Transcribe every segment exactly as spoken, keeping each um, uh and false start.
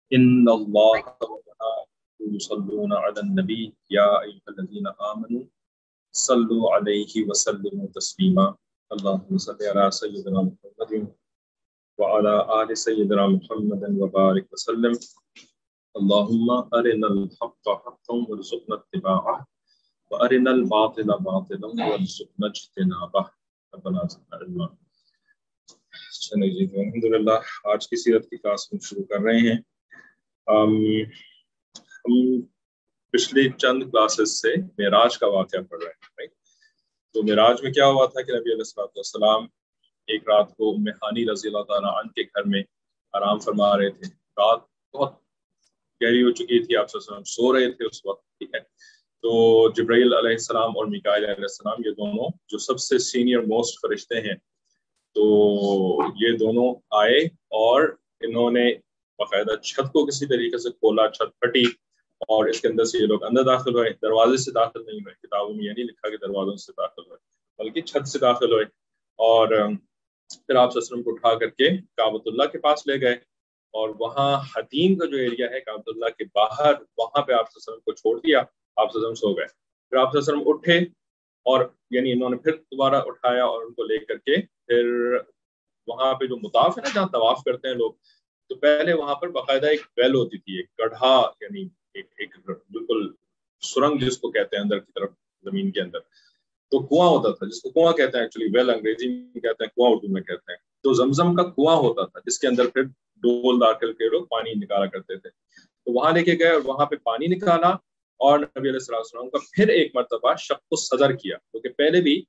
ان اللہ یصلون علی النبی یا ایھا الذین آمنوا صلوا علیہ وسلموا تسلیما اللہم صل علی سیدنا محمد وعلی آل سیدنا محمد وبارک وسلم اللہم ارنا الحق حقا وارزقنا اتباعہ وارنا الباطل باطلا وارزقنا اجتنابہ ربنا زدنا علما۔ چلیں جی، الحمدللہ آج کی سیرت کی کلاس ہم شروع کر رہے ہیں۔ ہم پچھلی چند کلاسز سے معراج کا واقعہ پڑھ رہے ہیں right؟ تو معراج میں کیا ہوا تھا کہ نبی علیہ السلام ایک رات کو ام ہانی رضی اللہ تعالیٰ عنہ کے گھر میں آرام فرما رہے تھے۔ رات بہت گہری ہو چکی تھی، آپ صلی اللہ علیہ وسلم سو رہے تھے اس وقت، ٹھیک ہے۔ تو جبرائیل علیہ السلام اور میکائیل علیہ السلام یہ دونوں جو سب سے سینئر موسٹ فرشتے ہیں، تو یہ دونوں آئے اور انہوں نے باقاعدہ چھت کو کسی طریقے سے کھولا، چھت پھٹی اور اس کے اندر سے یہ لوگ اندر داخل ہوئے۔ دروازے سے داخل نہیں ہوئے، کتابوں میں یہ نہیں لکھا کہ دروازوں سے داخل ہوئے، بلکہ چھت سے داخل ہوئے۔ اور پھر آپ صلی اللہ علیہ وسلم کو اٹھا کر کے کعبۃ اللہ کے پاس لے گئے، اور وہاں حتیم کا جو ایریا ہے کعبۃ اللہ کے باہر، وہاں پہ آپ صلی اللہ علیہ وسلم کو چھوڑ دیا۔ آپ صلی اللہ علیہ وسلم سو گئے، پھر آپ صلی اللہ علیہ وسلم اٹھے اور یعنی انہوں نے پھر دوبارہ اٹھایا اور ان کو لے کر کے پھر وہاں پہ جو مطاف ہے نا، جہاں طواف کرتے ہیں لوگ، تو پہلے وہاں پر باقاعدہ ایک ویل ہوتی تھی، ایک گڑھا، یعنی ایک ایک بالکل سرنگ جس کو کہتے ہیں اندر کی طرف زمین کے اندر، تو کنواں ہوتا تھا جس کو کنواں کہتے ہیں، ایکچولی ویل انگریزی میں کہتے ہیں، کنواں اردو میں کہتے ہیں۔ تو زمزم کا کنواں ہوتا تھا جس کے اندر پھر ڈول داخل کے لوگ پانی نکالا کرتے تھے۔ تو وہاں لے کے گئے اور وہاں پہ پانی نکالا، اور نبی علیہ السلام کا پھر ایک مرتبہ شق الصدر کیا، کیونکہ پہلے بھی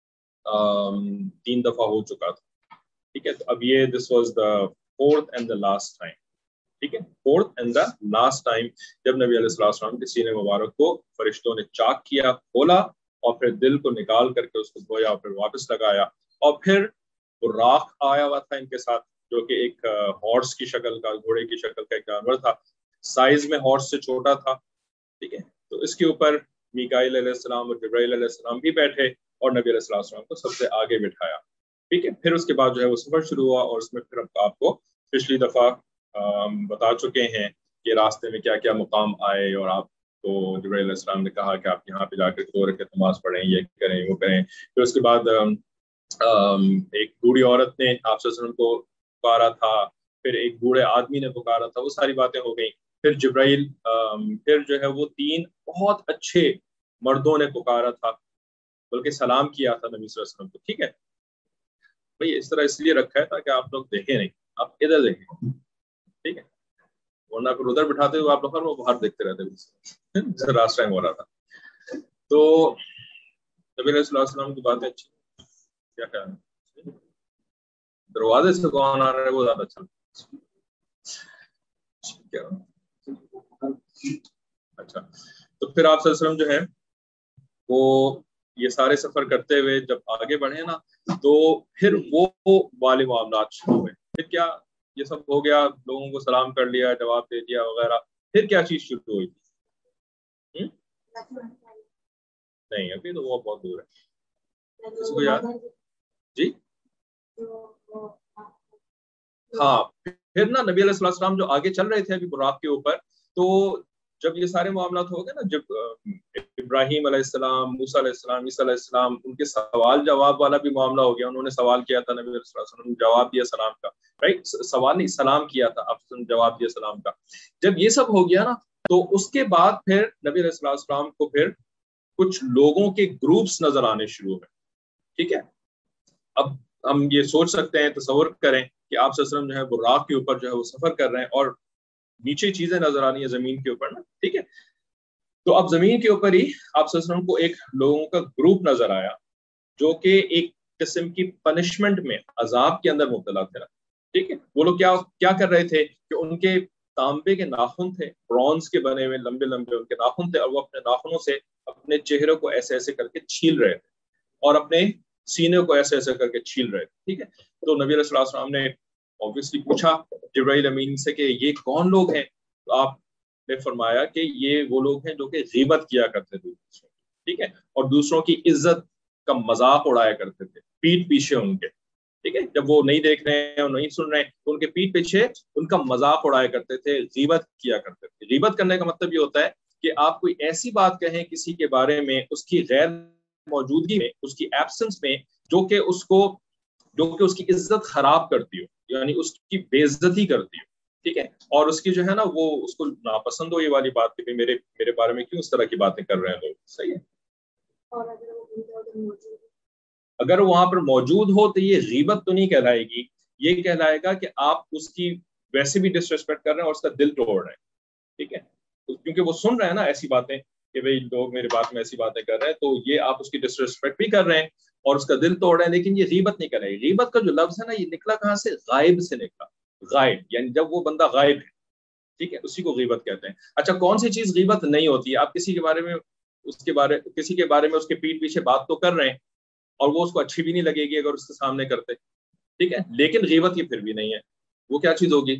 تین دفعہ ہو چکا تھا، ٹھیک ہے۔ تو اب یہ this was the fourth and the last time, ٹھیک ہے، fourth and the last time جب نبی علیہ السلام کے سینے مبارک کو فرشتوں نے چاک کیا، کھولا اور پھر دل کو نکال کر کے اس کو دھویا اور پھر واپس لگایا، اور پھر براق آیا ہوا تھا ان کے ساتھ، جو کہ ایک ہارس کی شکل کا، گھوڑے کی شکل کا ایک جانور تھا، سائز میں ہارس سے چھوٹا تھا، ٹھیک ہے۔ تو اس کے اوپر میکائیل علیہ السلام اور جبرائیل علیہ السلام بھی بیٹھے اور نبی علیہ السلام کو سب سے آگے بٹھایا، ٹھیک ہے۔ پھر اس کے بعد جو ہے وہ سفر شروع ہوا، اور اس میں پھر آپ کو پچھلی دفعہ بتا چکے ہیں کہ راستے میں کیا کیا مقام آئے، اور آپ کو جبرائیل علیہ السلام نے کہا کہ آپ یہاں پہ جا کے دو رکعت نماز پڑھیں، یہ کریں وہ کریں۔ پھر اس کے بعد ایک بوڑھی عورت نے آپ صلی اللہ علیہ وسلم کو پکارا تھا، پھر ایک بوڑھے آدمی نے پکارا تھا، وہ ساری باتیں ہو گئیں۔ پھر جبرائیل پھر جو ہے وہ تین بہت اچھے مردوں نے پکارا تھا، بلکہ سلام کیا تھا نبی صلی اللہ علیہ وسلم کو، ٹھیک ہے بھائی۔ اس طرح اس لیے رکھا ہے تاکہ آپ لوگ دیکھیں نہیں، آپ ادھر دیکھیں، ٹھیک ہے، ورنہ پھر ادھر بٹھاتے ہوئے آپ لوگ باہر دیکھتے رہتے، لاسٹ ٹائم ہو رہا تھا۔ تو نبی علیہ السلام کی باتیں اچھی، کیا کہنا دروازے سے کون آ رہا ہے وہ زیادہ اچھا، کیا اچھا۔ تو پھر آپ صلی اللہ علیہ وسلم جو ہے وہ یہ سارے سفر کرتے ہوئے جب آگے بڑھے نا، تو پھر وہ والے معاملات شروع ہوئے۔ پھر کیا یہ سب ہو گیا، لوگوں کو سلام کر لیا، جواب دے دیا وغیرہ، پھر کیا چیز شروع ہوئی تھی؟ نہیں، ابھی تو وہ بہت دور ہے، کسی کو یاد؟ جی ہاں، پھر نا نبی علیہ السلام جو آگے چل رہے تھے ابھی براق کے اوپر، تو جب یہ سارے معاملات ہو گئے نا، جب ابراہیم علیہ السلام، موسیٰ علیہ السلام، عیسیٰ علیہ السلام، ان کے سوال جواب والا بھی معاملہ ہو گیا، انہوں نے سوال کیا تھا، نبی علیہ السلام نے جواب دیا سلام کا، رائٹ، سوال نہیں سلام کیا تھا، آپ نے جواب دیا سلام کا۔ جب یہ سب ہو گیا نا، تو اس کے بعد پھر نبی علیہ السلام کو پھر کچھ لوگوں کے گروپس نظر آنے شروع ہوئے، ٹھیک ہے۔ اب ہم یہ سوچ سکتے ہیں، تصور کریں کہ آپ صلی اللہ علیہ وسلم جو ہے براق کے اوپر جو ہے وہ سفر کر رہے ہیں، اور نیچے چیزیں نظر آنی ہیں زمین کے اوپر نا، ٹھیک ہے۔ تو اب زمین کے اوپر ہی آپ صلی اللہ علیہ وسلم کو ایک لوگوں کا گروپ نظر آیا، جو کہ ایک قسم کی پنشمنٹ میں، عذاب کے اندر مبتلا تھے، ٹھیک ہے۔ وہ لوگ کیا کیا کر رہے تھے کہ ان کے تانبے کے ناخن تھے، برونز کے بنے ہوئے لمبے لمبے ان کے ناخن تھے، اور وہ اپنے ناخنوں سے اپنے چہرے کو ایسے ایسے کر کے چھیل رہے تھے، اور اپنے سینے کو ایسے ایسے کر کے چھیل رہے تھے، ٹھیک ہے۔ تو نبی علیہ السلام نے obviously پوچھا جبرائیل امین سے کہ یہ کون لوگ ہیں؟ تو آپ نے فرمایا کہ یہ وہ لوگ ہیں جو کہ غیبت کیا کرتے تھے دوسروں کی، ٹھیک ہے، اور دوسروں کی عزت کا مذاق اڑایا کرتے تھے پیٹ پیچھے ان کے، ٹھیک ہے. جب وہ نہیں دیکھ رہے ہیں اور نہیں سن رہے ہیں تو ان کے پیٹ پیچھے ان کا مذاق اڑایا کرتے تھے, غیبت کیا کرتے تھے. غیبت کرنے کا مطلب یہ ہوتا ہے کہ آپ کوئی ایسی بات کہیں کسی کے بارے میں اس کی غیر موجودگی میں, اس کی ایبسنس میں, جو کہ اس کو جو کہ اس کی عزت خراب کرتی ہو, یعنی اس کی بے عزتی کرتی ہو. ٹھیک ہے, اور اس کی جو ہے نا وہ اس کو ناپسند ہو یہ والی بات کہ میرے میرے بارے میں کیوں اس طرح کی باتیں کر رہے ہیں لوگ. صحیح ہے. اگر وہ وہاں پر موجود ہو تو یہ غیبت تو نہیں کہلائے گی, یہ کہلائے گا کہ آپ اس کی ویسے بھی ڈس ریسپیکٹ کر رہے ہیں اور اس کا دل توڑ رہے ہیں. ٹھیک ہے, کیونکہ وہ سن رہے ہیں نا ایسی باتیں کہ بھئی لوگ میرے بات میں ایسی باتیں کر رہے ہیں, تو یہ آپ اس کی ڈس ریسپیکٹ بھی کر رہے ہیں اور اس کا دل توڑ رہے ہیں, لیکن یہ غیبت نہیں کر رہے. غیبت کا جو لفظ ہے نا یہ نکلا کہاں سے؟ غائب سے نکلا. غائب یعنی جب وہ بندہ غائب ہے, ٹھیک ہے, اسی کو غیبت کہتے ہیں. اچھا, کون سی چیز غیبت نہیں ہوتی ہے؟ آپ کسی کے بارے میں اس کے بارے کسی کے بارے میں اس کے پیٹ پیچھے بات تو کر رہے ہیں اور وہ اس کو اچھی بھی نہیں لگے گی اگر اس کے سامنے کرتے, ٹھیک ہے, لیکن غیبت یہ پھر بھی نہیں ہے. وہ کیا چیز ہوگی؟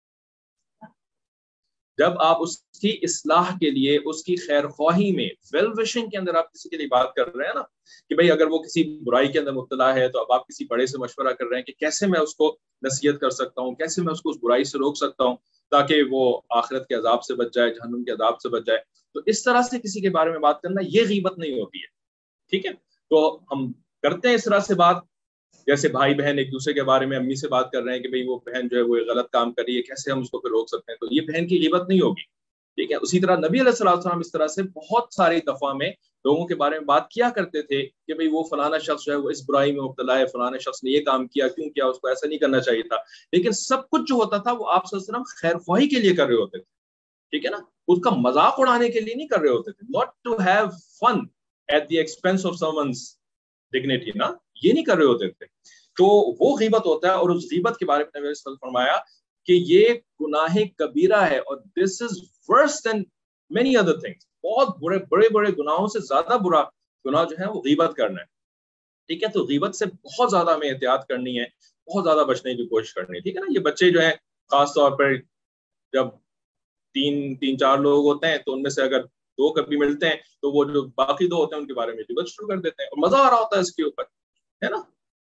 جب آپ اس کی اصلاح کے لیے, اس کی خیر خواہی میں, ویل وشنگ کے اندر آپ کسی کے لیے بات کر رہے ہیں نا کہ بھئی اگر وہ کسی برائی کے اندر مبتلا ہے تو اب آپ کسی بڑے سے مشورہ کر رہے ہیں کہ کیسے میں اس کو نصیحت کر سکتا ہوں, کیسے میں اس کو اس برائی سے روک سکتا ہوں تاکہ وہ آخرت کے عذاب سے بچ جائے, جہنم کے عذاب سے بچ جائے. تو اس طرح سے کسی کے بارے میں بات کرنا یہ غیبت نہیں ہوتی ہے. ٹھیک ہے, تو ہم کرتے ہیں اس طرح سے بات, جیسے بھائی بہن ایک دوسرے کے بارے میں امی سے بات کر رہے ہیں کہ بھئی وہ بہن جو ہے وہ غلط کام کر رہی ہے, کیسے ہم اس کو پھر روک سکتے ہیں, تو یہ بہن کی غیبت نہیں ہوگی. ٹھیک ہے, اسی طرح نبی علیہ الصلوۃ والسلام اس طرح سے بہت ساری دفعہ میں لوگوں کے بارے میں بات کیا کرتے تھے کہ بھئی وہ فلانا شخص جو ہے وہ اس برائی میں مبتلا ہے, فلانا شخص نے یہ کام کیا, کیوں کیا, اس کو ایسا نہیں کرنا چاہیے تھا. لیکن سب کچھ جو ہوتا تھا وہ آپ صلی اللہ علیہ وسلم خیر خواہی کے لیے کر رہے ہوتے تھے. ٹھیک ہے نا, اس کا مذاق اڑانے کے لیے نہیں کر رہے ہوتے تھے. not to have fun at the expense of someone's dignity, نا, یہ نہیں کر رہے ہوتے تھے. تو وہ غیبت ہوتا ہے, اور اس غیبت کے بارے میں نبی صلی اللہ علیہ وسلم نے فرمایا کہ یہ گناہ کبیرہ ہے, اور this is worse than many other things. بہت بڑے بڑے بڑے گناہوں سے زیادہ برا گناہ جو ہے وہ غیبت کرنا ہے. ٹھیک ہے, تو غیبت سے بہت زیادہ ہمیں احتیاط کرنی ہے, بہت زیادہ بچنے کی کوشش کرنی ہے. ٹھیک ہے نا, یہ بچے جو ہیں خاص طور پر جب تین تین چار لوگ ہوتے ہیں تو ان میں سے اگر دو کبھی ملتے ہیں تو وہ جو باقی دو ہوتے ہیں ان کے بارے میں غیبت شروع کر دیتے ہیں, اور مزہ آ رہا ہوتا ہے اس کے اوپر, ہے نا,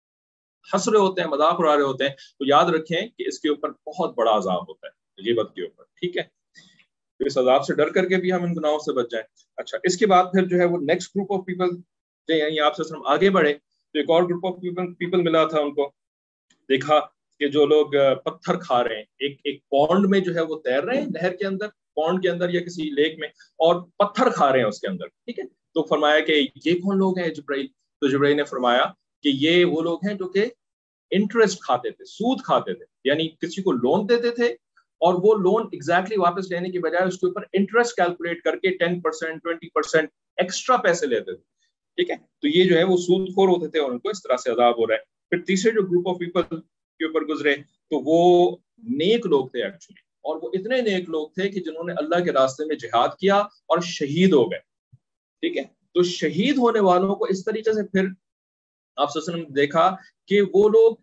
ہنس رہے ہوتے ہیں, مذاق اڑا رہے ہوتے ہیں. تو یاد رکھیں کہ اس کے اوپر بہت بڑا عذاب ہوتا ہے غیبت کے اوپر. ٹھیک ہے, تو اس عذاب سے ڈر کر کے بھی ہم ان گناہوں سے بچ جائیں. اچھا, اس کے بعد پھر جو ہے وہ نیکسٹ گروپ آف پیپل جو یعنی آپ سے ہم آگے بڑھے تو ایک اور گروپ آف پیپل پیپل ملا تھا. ان کو دیکھا کہ جو لوگ پتھر کھا رہے ہیں, ایک ایک پونڈ میں جو ہے وہ تیر رہے ہیں نہر کے اندر, پونڈ کے اندر یا کسی لیک میں, اور پتھر کھا رہے ہیں اس کے اندر. ٹھیک ہے, تو فرمایا کہ یہ کون لوگ ہیں جبرائیل؟ تو جبرائیل نے فرمایا کہ یہ وہ لوگ ہیں جو کہ انٹرسٹ کھاتے تھے, سود کھاتے تھے, یعنی کسی کو لون دیتے تھے اور وہ لون ایگزیکٹلی واپس لینے کی بجائے اس کے اوپر انٹرسٹ کیلکولیٹ کر کے ten percent twenty percent extra پیسے لیتے تھے. ٹھیک ہے, تو یہ جو ہے وہ سود خور ہوتے تھے اور ان کو اس طرح سے عذاب ہو رہا ہے. پھر تیسرے جو گروپ آف پیپل کے اوپر گزرے تو وہ نیک لوگ تھے ایکچولی, اور وہ اتنے نیک لوگ تھے کہ جنہوں نے اللہ کے راستے میں جہاد کیا اور شہید ہو گئے. ٹھیک ہے, تو شہید ہونے والوں کو اس طریقے سے پھر آپ صلی اللہ علیہ وسلم نے دیکھا کہ وہ لوگ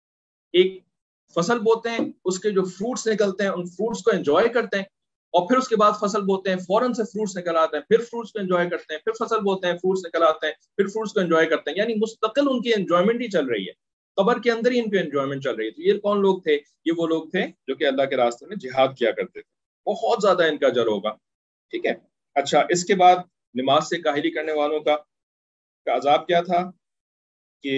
ایک فصل بوتے ہیں, اس کے جو فروٹس نکلتے ہیں ان فروٹس کو انجوائے کرتے ہیں, اور پھر اس کے بعد فصل بوتے ہیں, فوراً سے فروٹس نکل آتے ہیں, پھر فروٹس کو انجوائے کرتے ہیں, پھر فصل بوتے ہیں, فروٹس نکل آتے ہیں, پھر فروٹس کو انجوائے کرتے ہیں, یعنی مستقل ان کی انجوائمنٹ ہی چل رہی ہے, قبر کے اندر ہی ان کی انجوائمنٹ چل رہی ہے. تو یہ کون لوگ تھے؟ یہ وہ لوگ تھے جو کہ اللہ کے راستے میں جہاد کیا کرتے تھے. بہت زیادہ ان کا اجر ہوگا. ٹھیک ہے, اچھا, اس کے بعد نماز سے کاہلی کرنے والوں کا کا عذاب کیا تھا کہ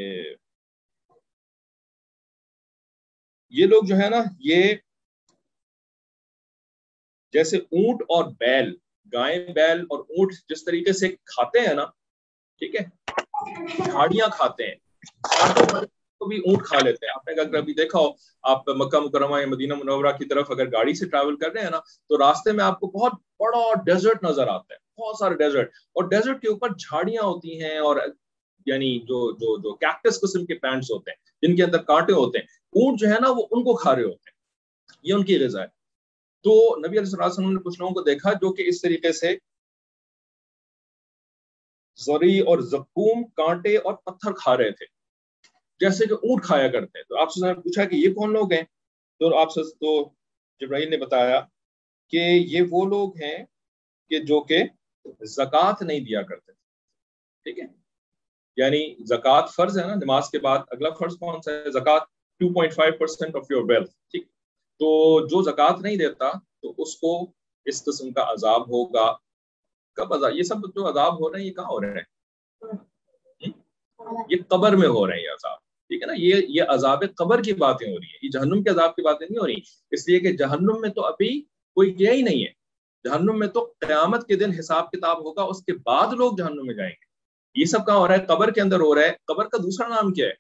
یہ لوگ جو ہے نا, یہ جیسے اونٹ اور بیل, گائے بیل اور اونٹ جس طریقے سے کھاتے ہیں نا, ٹھیک ہے, جھاڑیاں کھاتے ہیں, کانٹوں کو بھی اونٹ کھا لیتے ہیں. آپ نے اگر کبھی دیکھا ہو, آپ مکہ مکرمہ یا مدینہ منورہ کی طرف اگر گاڑی سے ٹریول کر رہے ہیں نا تو راستے میں آپ کو بہت بڑا ڈیزرٹ نظر آتا ہے, بہت سارے ڈیزرٹ, اور ڈیزرٹ کے اوپر جھاڑیاں ہوتی ہیں, اور یعنی جو جو جو کیکٹس قسم کے پلانٹس ہوتے ہیں جن کے اندر کانٹے ہوتے ہیں, اونٹ جو ہے نا وہ ان کو کھا رہے ہوتے ہیں, یہ ان کی غذا ہے. تو نبی علیہ الصلوۃ والسلام نے کچھ لوگوں کو دیکھا جو کہ اس طریقے سے زری اور زقوم, کانٹے اور پتھر کھا رہے تھے جیسے کہ اونٹ کھایا کرتے ہیں. تو آپ سے پوچھا کہ یہ کون لوگ ہیں؟ تو آپ سے تو جبرائیل نے بتایا کہ یہ وہ لوگ ہیں کہ جو کہ زکوٰۃ نہیں دیا کرتے. ٹھیک ہے, یعنی زکوٰۃ فرض ہے نا، نماز کے بعد اگلا فرض کون سا ہے؟ زکوٰۃ two point five percent of your wealth. ٹھیک، تو جو زکوٰۃ نہیں دیتا تو اس کو اس قسم کا عذاب ہوگا. کب عذاب؟ یہ سب جو عذاب ہو رہے ہیں یہ کہاں ہو رہے ہیں؟ یہ قبر میں ہو رہے ہیں یہ عذاب. ٹھیک ہے نا، یہ یہ عذاب قبر کی باتیں ہو رہی ہیں، یہ جہنم کے عذاب کی باتیں نہیں ہو رہی، اس لیے کہ جہنم میں تو ابھی کوئی گیا ہی نہیں ہے. جہنم میں تو قیامت کے دن حساب کتاب ہوگا، اس کے بعد لوگ جہنم میں جائیں گے. یہ سب کہاں ہو رہا ہے؟ قبر کے اندر ہو رہا ہے. قبر کا دوسرا نام کیا ہے؟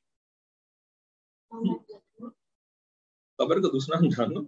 قبر کا دوسرا نام جہنم.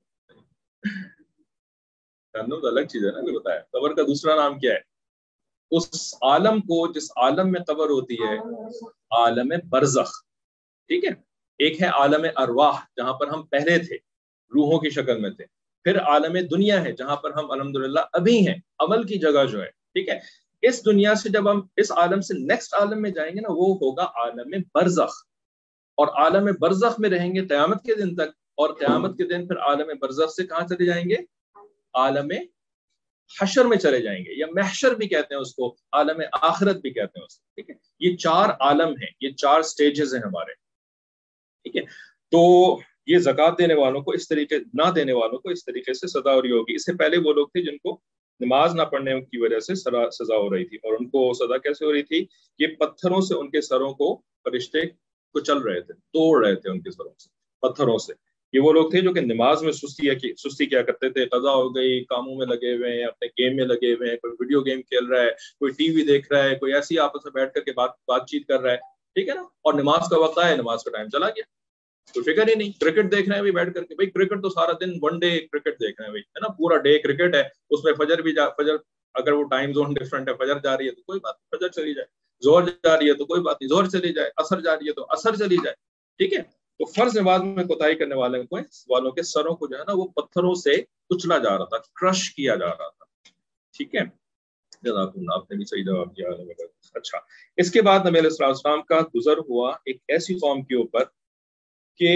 جہنم تو الگ چیز ہے نا، بھی بتایا. قبر کا دوسرا نام کیا ہے؟ اس عالم کو جس عالم میں قبر ہوتی ہے، عالم برزخ. ٹھیک ہے، ایک ہے عالم ارواح جہاں پر ہم پہلے تھے، روحوں کی شکل میں تھے. پھر عالم دنیا ہے جہاں پر ہم الحمدللہ ابھی ہیں، عمل کی جگہ جو ہے. ٹھیک ہے، اس دنیا سے جب ہم اس عالم سے نیکسٹ عالم میں جائیں گے نا، وہ ہوگا عالم برزخ. اور عالم برزخ میں رہیں گے قیامت کے دن تک، اور قیامت کے دن پھر عالم برزخ سے کہاں چلے جائیں گے؟ عالم حشر میں چلے جائیں گے، یا محشر بھی کہتے ہیں اس کو، عالم آخرت بھی کہتے ہیں اس کو. ٹھیک ہے، یہ چار عالم ہیں، یہ چار سٹیجز ہیں ہمارے. ٹھیک ہے، تو یہ زکوٰۃ دینے والوں کو اس طریقے، نہ دینے والوں کو اس طریقے سے سزا ہو رہی ہوگی. اس سے پہلے وہ لوگ تھے جن کو نماز نہ پڑھنے کی وجہ سے سزا ہو رہی تھی، اور ان کو سزا کیسے ہو رہی تھی؟ یہ پتھروں سے ان کے سروں کو فرشتے کچل رہے تھے، توڑ رہے تھے ان کے سروں سے پتھروں سے. یہ وہ لوگ تھے جو کہ نماز میں سستی کی سستی کیا کرتے تھے. قضا ہو گئی، کاموں میں لگے ہوئے ہیں، اپنے گیم میں لگے ہوئے ہیں، کوئی ویڈیو گیم کھیل رہا ہے، کوئی ٹی وی دیکھ رہا ہے، کوئی ایسی آپس میں بیٹھ کر کے بات بات چیت کر رہا ہے. ٹھیک ہے نا، اور نماز کا وقت آیا، نماز کا ٹائم چلا گیا، کوئی فکر ہی نہیں. کرکٹ دیکھ رہے ہیں بھی بیٹھ کر کے. بھائی کرکٹ تو سارا دن ون ڈے کرکٹ دیکھ رہے ہیں، بھائی ہے نا، پورا ڈے کرکٹ ہے. اس میں فجر بھی جا فجر اگر وہ ٹائم زون ڈفرنٹ ہے، فجر جا رہی ہے تو کوئی بات نہیں، فجر چلی جائے. زہر جا رہی ہے تو کوئی بات نہیں، زہر چلی جائے. عصر جا رہی ہے تو عصر چلی جائے. ٹھیک ہے، تو فرض نماز میں کوتاہی کرنے والے کو والوں کے سروں کو جو ہے نا وہ پتھروں سے کچلا جا رہا تھا، کرش کیا جا رہا تھا. ٹھیک ہے، جزاک اللہ، آپ نے بھی صحیح جواب دیا. اچھا، اس کے بعد نبی علیہ السلام کا گزر ہوا ایک ایسی قوم کے اوپر کہ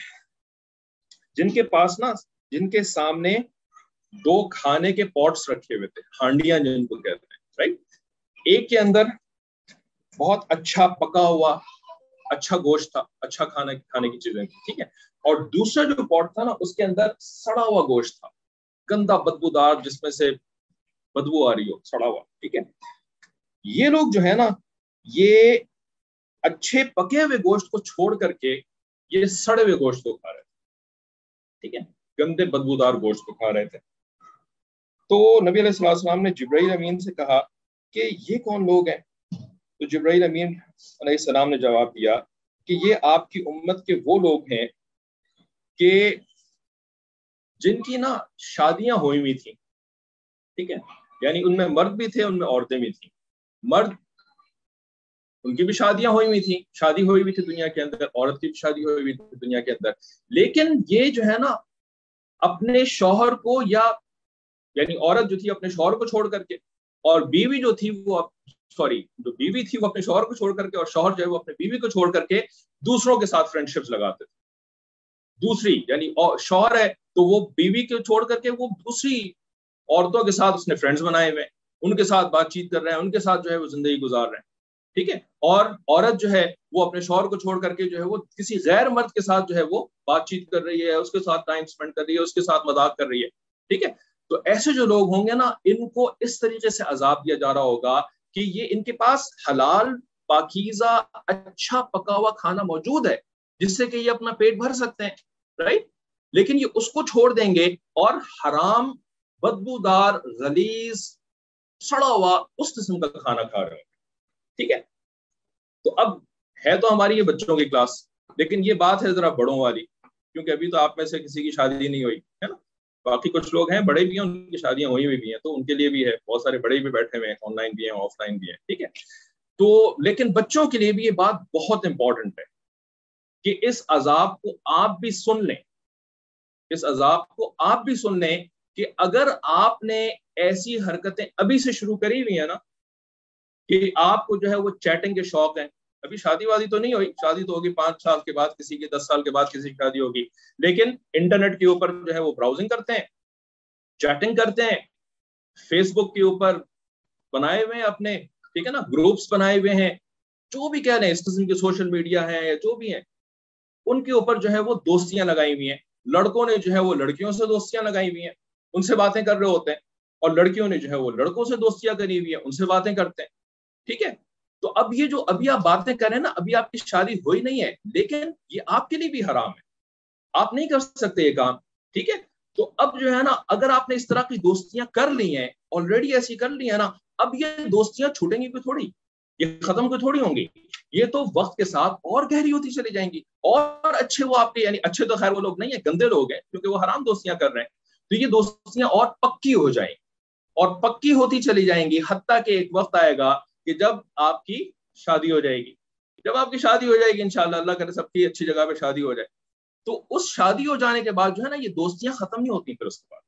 جن کے پاس نا جن کے سامنے دو کھانے کے پوٹس رکھے ہوئے تھے، ہانڈیاں جن کو کہتے ہیں، رائٹ. ایک کے اندر بہت اچھا پکا ہوا اچھا گوشت تھا، اچھا کھانا کھانے کی چیزیں تھی. ٹھیک ہے، اور دوسرا جو پوٹ تھا نا اس کے اندر سڑا ہوا گوشت تھا، گندا بدبودار، جس میں سے بدبو آ رہی ہو، سڑا ہوا. ٹھیک ہے، یہ لوگ جو ہے نا یہ اچھے پکے ہوئے گوشت کو چھوڑ کر کے یہ سڑے ہوئے گوشت کو کھا رہے تھے. ٹھیک ہے، گندے بدبودار گوشت کو کھا رہے تھے. تو نبی علیہ الصلوۃ والسلام نے جبرائیل امین سے کہا کہ یہ کون لوگ ہیں؟ تو جبرائیل امین علیہ السلام نے جواب دیا کہ یہ آپ کی امت کے وہ لوگ ہیں کہ جن کی نا شادیاں ہوئی ہوئی تھیں. ٹھیک ہے، یعنی ان میں مرد بھی تھے، ان میں عورتیں بھی تھیں. مرد ان کی بھی شادیاں ہوئی ہوئی تھیں، شادی ہوئی ہوئی تھی دنیا کے اندر، عورت کی بھی شادی ہوئی ہوئی تھی دنیا کے اندر. لیکن یہ جو ہے نا اپنے شوہر کو، یا یعنی عورت جو تھی اپنے شوہر کو چھوڑ کر کے، اور بیوی جو تھی وہ سوری جو بیوی تھی وہ اپنے شوہر کو چھوڑ کر کے، اور شوہر جو ہے وہ اپنے بیوی کو چھوڑ کر کے دوسروں کے ساتھ فرینڈ شپس لگاتے تھے. دوسری یعنی شوہر ہے تو وہ بیوی کو چھوڑ کر کے وہ دوسری عورتوں کے ساتھ اس نے فرینڈز بنائے ہوئے، ان کے ساتھ بات چیت کر رہے ہیں، ان کے ساتھ جو ہے وہ زندگی گزار رہے ہیں. ٹھیک ہے، اور عورت جو ہے وہ اپنے شوہر کو چھوڑ کر کے جو ہے وہ کسی غیر مرد کے ساتھ جو ہے وہ بات چیت کر رہی ہے، اس کے ساتھ ٹائم اسپینڈ کر رہی ہے، اس کے ساتھ مذاق کر رہی ہے. ٹھیک ہے، تو ایسے جو لوگ ہوں گے نا ان کو اس طریقے سے عذاب دیا جا رہا ہوگا کہ یہ ان کے پاس حلال پاکیزہ اچھا پکا ہوا کھانا موجود ہے جس سے کہ یہ اپنا پیٹ بھر سکتے ہیں، رائٹ، لیکن یہ اس کو چھوڑ دیں گے اور حرام بدبودار غلیظ سڑا ہوا اس قسم کا کھانا کھا رہے ہیں. ٹھیک ہے، تو اب ہے تو ہماری یہ بچوں کی کلاس، لیکن یہ بات ہے ذرا بڑوں والی، کیونکہ ابھی تو آپ میں سے کسی کی شادی نہیں ہوئی ہے نا. باقی کچھ لوگ ہیں بڑے بھی ہیں، ان کی شادیاں ہوئی ہوئی بھی ہیں، تو ان کے لیے بھی ہے، بہت سارے بڑے بھی بیٹھے ہوئے ہیں، آن لائن بھی ہیں، آف لائن بھی ہیں. ٹھیک ہے، تو لیکن بچوں کے لیے بھی یہ بات بہت امپورٹنٹ ہے کہ اس عذاب کو آپ بھی سن لیں، اس عذاب کو آپ بھی سن لیں کہ اگر آپ نے ایسی حرکتیں ابھی سے شروع کری ہوئی ہیں نا کہ آپ کو جو ہے وہ چیٹنگ کے شوق ہیں. ابھی شادی وادی تو نہیں ہوئی، شادی تو ہوگی پانچ سال کے بعد، کسی کی دس سال کے بعد کسی کی شادی ہوگی، لیکن انٹرنیٹ کے اوپر جو ہے وہ براؤزنگ کرتے ہیں، چیٹنگ کرتے ہیں، فیس بک کے اوپر بنائے ہوئے ہیں اپنے، ٹھیک ہے نا، گروپس بنائے ہوئے ہیں، جو بھی کہہ رہے ہیں اس قسم کے سوشل میڈیا ہیں یا جو بھی ہیں, ان کے اوپر جو ہے وہ دوستیاں لگائی ہوئی ہیں. لڑکوں نے جو ہے وہ لڑکیوں سے دوستیاں لگائی ہوئی ہیں, ان سے باتیں کر رہے ہوتے ہیں, اور لڑکیوں نے جو ہے وہ لڑکوں سے دوستیاں کری ہوئی ہیں, ان سے باتیں کرتے ہیں. ٹھیک ہے, تو اب یہ جو ابھی آپ باتیں کریں نا, ابھی آپ کی شادی ہوئی نہیں ہے, لیکن یہ آپ کے لیے بھی حرام ہے, آپ نہیں کر سکتے یہ کام. ٹھیک ہے, تو اب جو ہے نا, اگر آپ نے اس طرح کی دوستیاں کر لی ہیں, آلریڈی ایسی کر لی ہیں نا, اب یہ دوستیاں چھوٹیں گی کوئی تھوڑی, یہ ختم کوئی تھوڑی ہوں گی, یہ تو وقت کے ساتھ اور گہری ہوتی چلی جائیں گی. اور اچھے وہ آپ کے, یعنی اچھے تو خیر وہ لوگ نہیں ہیں, گندے لوگ ہیں کیونکہ وہ حرام دوستیاں کر رہے ہیں, تو یہ دوستیاں اور پکی ہو جائیں اور پکی ہوتی چلی جائیں گی, حتیٰ کہ ایک وقت آئے گا کہ جب آپ کی شادی ہو جائے گی. جب آپ کی شادی ہو جائے گی انشاءاللہ, اللہ کرے سب کی اچھی جگہ پہ شادی ہو جائے, تو اس شادی ہو جانے کے بعد جو ہے نا, یہ دوستیاں ختم نہیں ہوتی. پھر اس کے بعد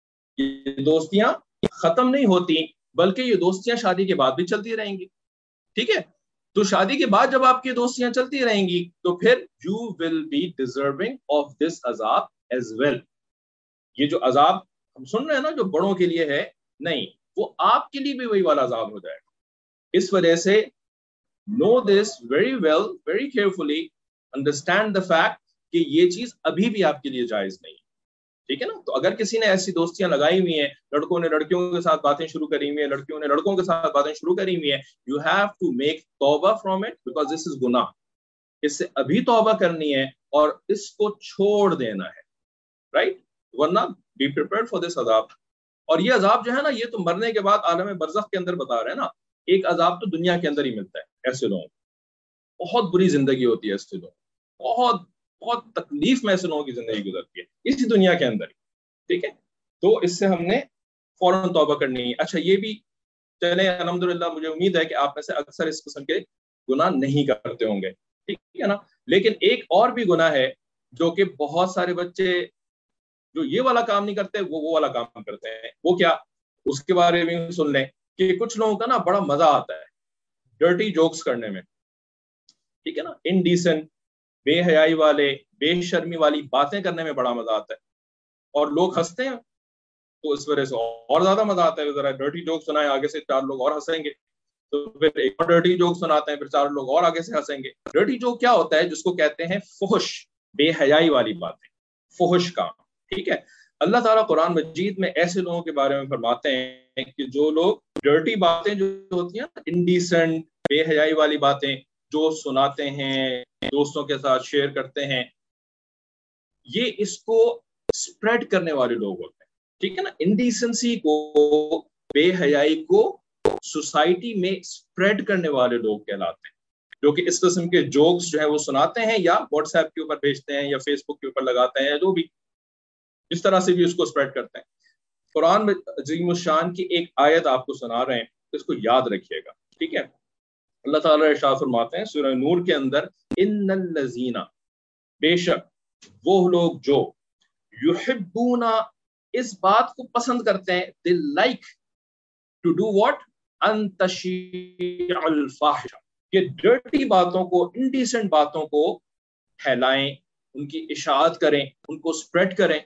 یہ دوستیاں ختم نہیں ہوتی, بلکہ یہ دوستیاں شادی کے بعد بھی چلتی رہیں گی. ٹھیک ہے, تو شادی کے بعد جب آپ کی دوستیاں چلتی رہیں گی, تو پھر you will be deserving of this عذاب as well. یہ جو عذاب ہم سن رہے ہیں نا, جو بڑوں کے لیے ہے, نہیں, وہ آپ کے لیے بھی وہی والا عذاب ہو جائے گا. اس وجہ سے know this very well, very carefully, understand the fact کہ یہ چیز ابھی بھی آپ کے لیے جائز نہیں. ٹھیک ہے نا, تو اگر کسی نے ایسی دوستیاں لگائی ہوئی ہیں, لڑکوں نے لڑکیوں کے ساتھ باتیں شروع کری ہوئی ہیں, لڑکیوں نے لڑکوں کے ساتھ باتیں شروع کری ہوئی ہیں, you have to make توبہ from it because this is گناہ. اس سے ابھی توبہ کرنی ہے اور اس کو چھوڑ دینا ہے, رائٹ, ورنہ be prepared for this عذاب. اور یہ عذاب جو ہے نا, یہ تو مرنے کے بعد عالم برزخ کے اندر بتا رہے ہیں نا, ایک عذاب تو دنیا کے اندر ہی ملتا ہے ایسے لوگوں, بہت بری زندگی ہوتی ہے ایسے لوگوں, بہت بہت تکلیف میں ایسے لوگوں کی زندگی گزرتی ہے اسی دنیا کے اندر ہی. ٹھیک ہے, تو اس سے ہم نے فوراً توبہ کرنی ہے. اچھا, یہ بھی چلے الحمدللہ, مجھے امید ہے کہ آپ میں سے اکثر اس قسم کے گناہ نہیں کرتے ہوں گے. ٹھیک ہے نا, لیکن ایک اور بھی گناہ ہے جو کہ بہت سارے بچے جو یہ والا کام نہیں کرتے, وہ وہ والا کام کرتے ہیں. وہ کیا, اس کے بارے میں سن لیں کہ کچھ لوگوں کا نا بڑا مزہ آتا ہے ڈرٹی جوکس کرنے میں. ٹھیک ہے نا, انڈیسنٹ, بے حیائی والے, بے شرمی والی باتیں کرنے میں بڑا مزہ آتا ہے, اور لوگ ہنستے ہیں, تو اس وجہ سے اور زیادہ مزہ آتا ہے. ذرا ڈرٹی جوک سنائیں, آگے سے چار لوگ اور ہنسیں گے, تو پھر ایک اور ڈرٹی جوک سناتے ہیں, پھر چار لوگ اور آگے سے ہنسیں گے. ڈرٹی جوک کیا ہوتا ہے, جس کو کہتے ہیں فحش, بے حیائی والی باتیں, فحش کام. ٹھیک ہے, اللہ تعالیٰ قرآن مجید میں ایسے لوگوں کے بارے میں فرماتے ہیں کہ جو لوگ ڈرٹی باتیں جو ہوتی ہیں, انڈیسنٹ, بے حیائی والی باتیں جو سناتے ہیں, دوستوں کے ساتھ شیئر کرتے ہیں, یہ اس کو سپریڈ کرنے والے لوگ ہوتے ہیں. ٹھیک ہے نا, انڈیسنسی کو, بے حیائی کو سوسائٹی میں سپریڈ کرنے والے لوگ کہلاتے ہیں, جو کہ اس قسم کے جوکس جو ہے وہ سناتے ہیں, یا واٹس ایپ کے اوپر بھیجتے ہیں, یا فیس بک کے اوپر لگاتے ہیں, یا جو بھی جس طرح سے بھی اس کو سپریڈ کرتے ہیں. قرآن میں عظیم الشان کی ایک آیت آپ کو سنا رہے ہیں, اس کو یاد رکھیے گا. ٹھیک ہے, اللہ تعالیٰ ارشاد فرماتے ہیں سورہ نور کے اندر, ان الذین, بے شک وہ لوگ جو, یحبون, اس بات کو پسند کرتے ہیں, they like to do what, ان تشیع الفاحشہ, کہ ڈرٹی باتوں کو, انڈیسنٹ باتوں کو پھیلائیں, ان کی اشاعت کریں, ان کو سپریڈ کریں.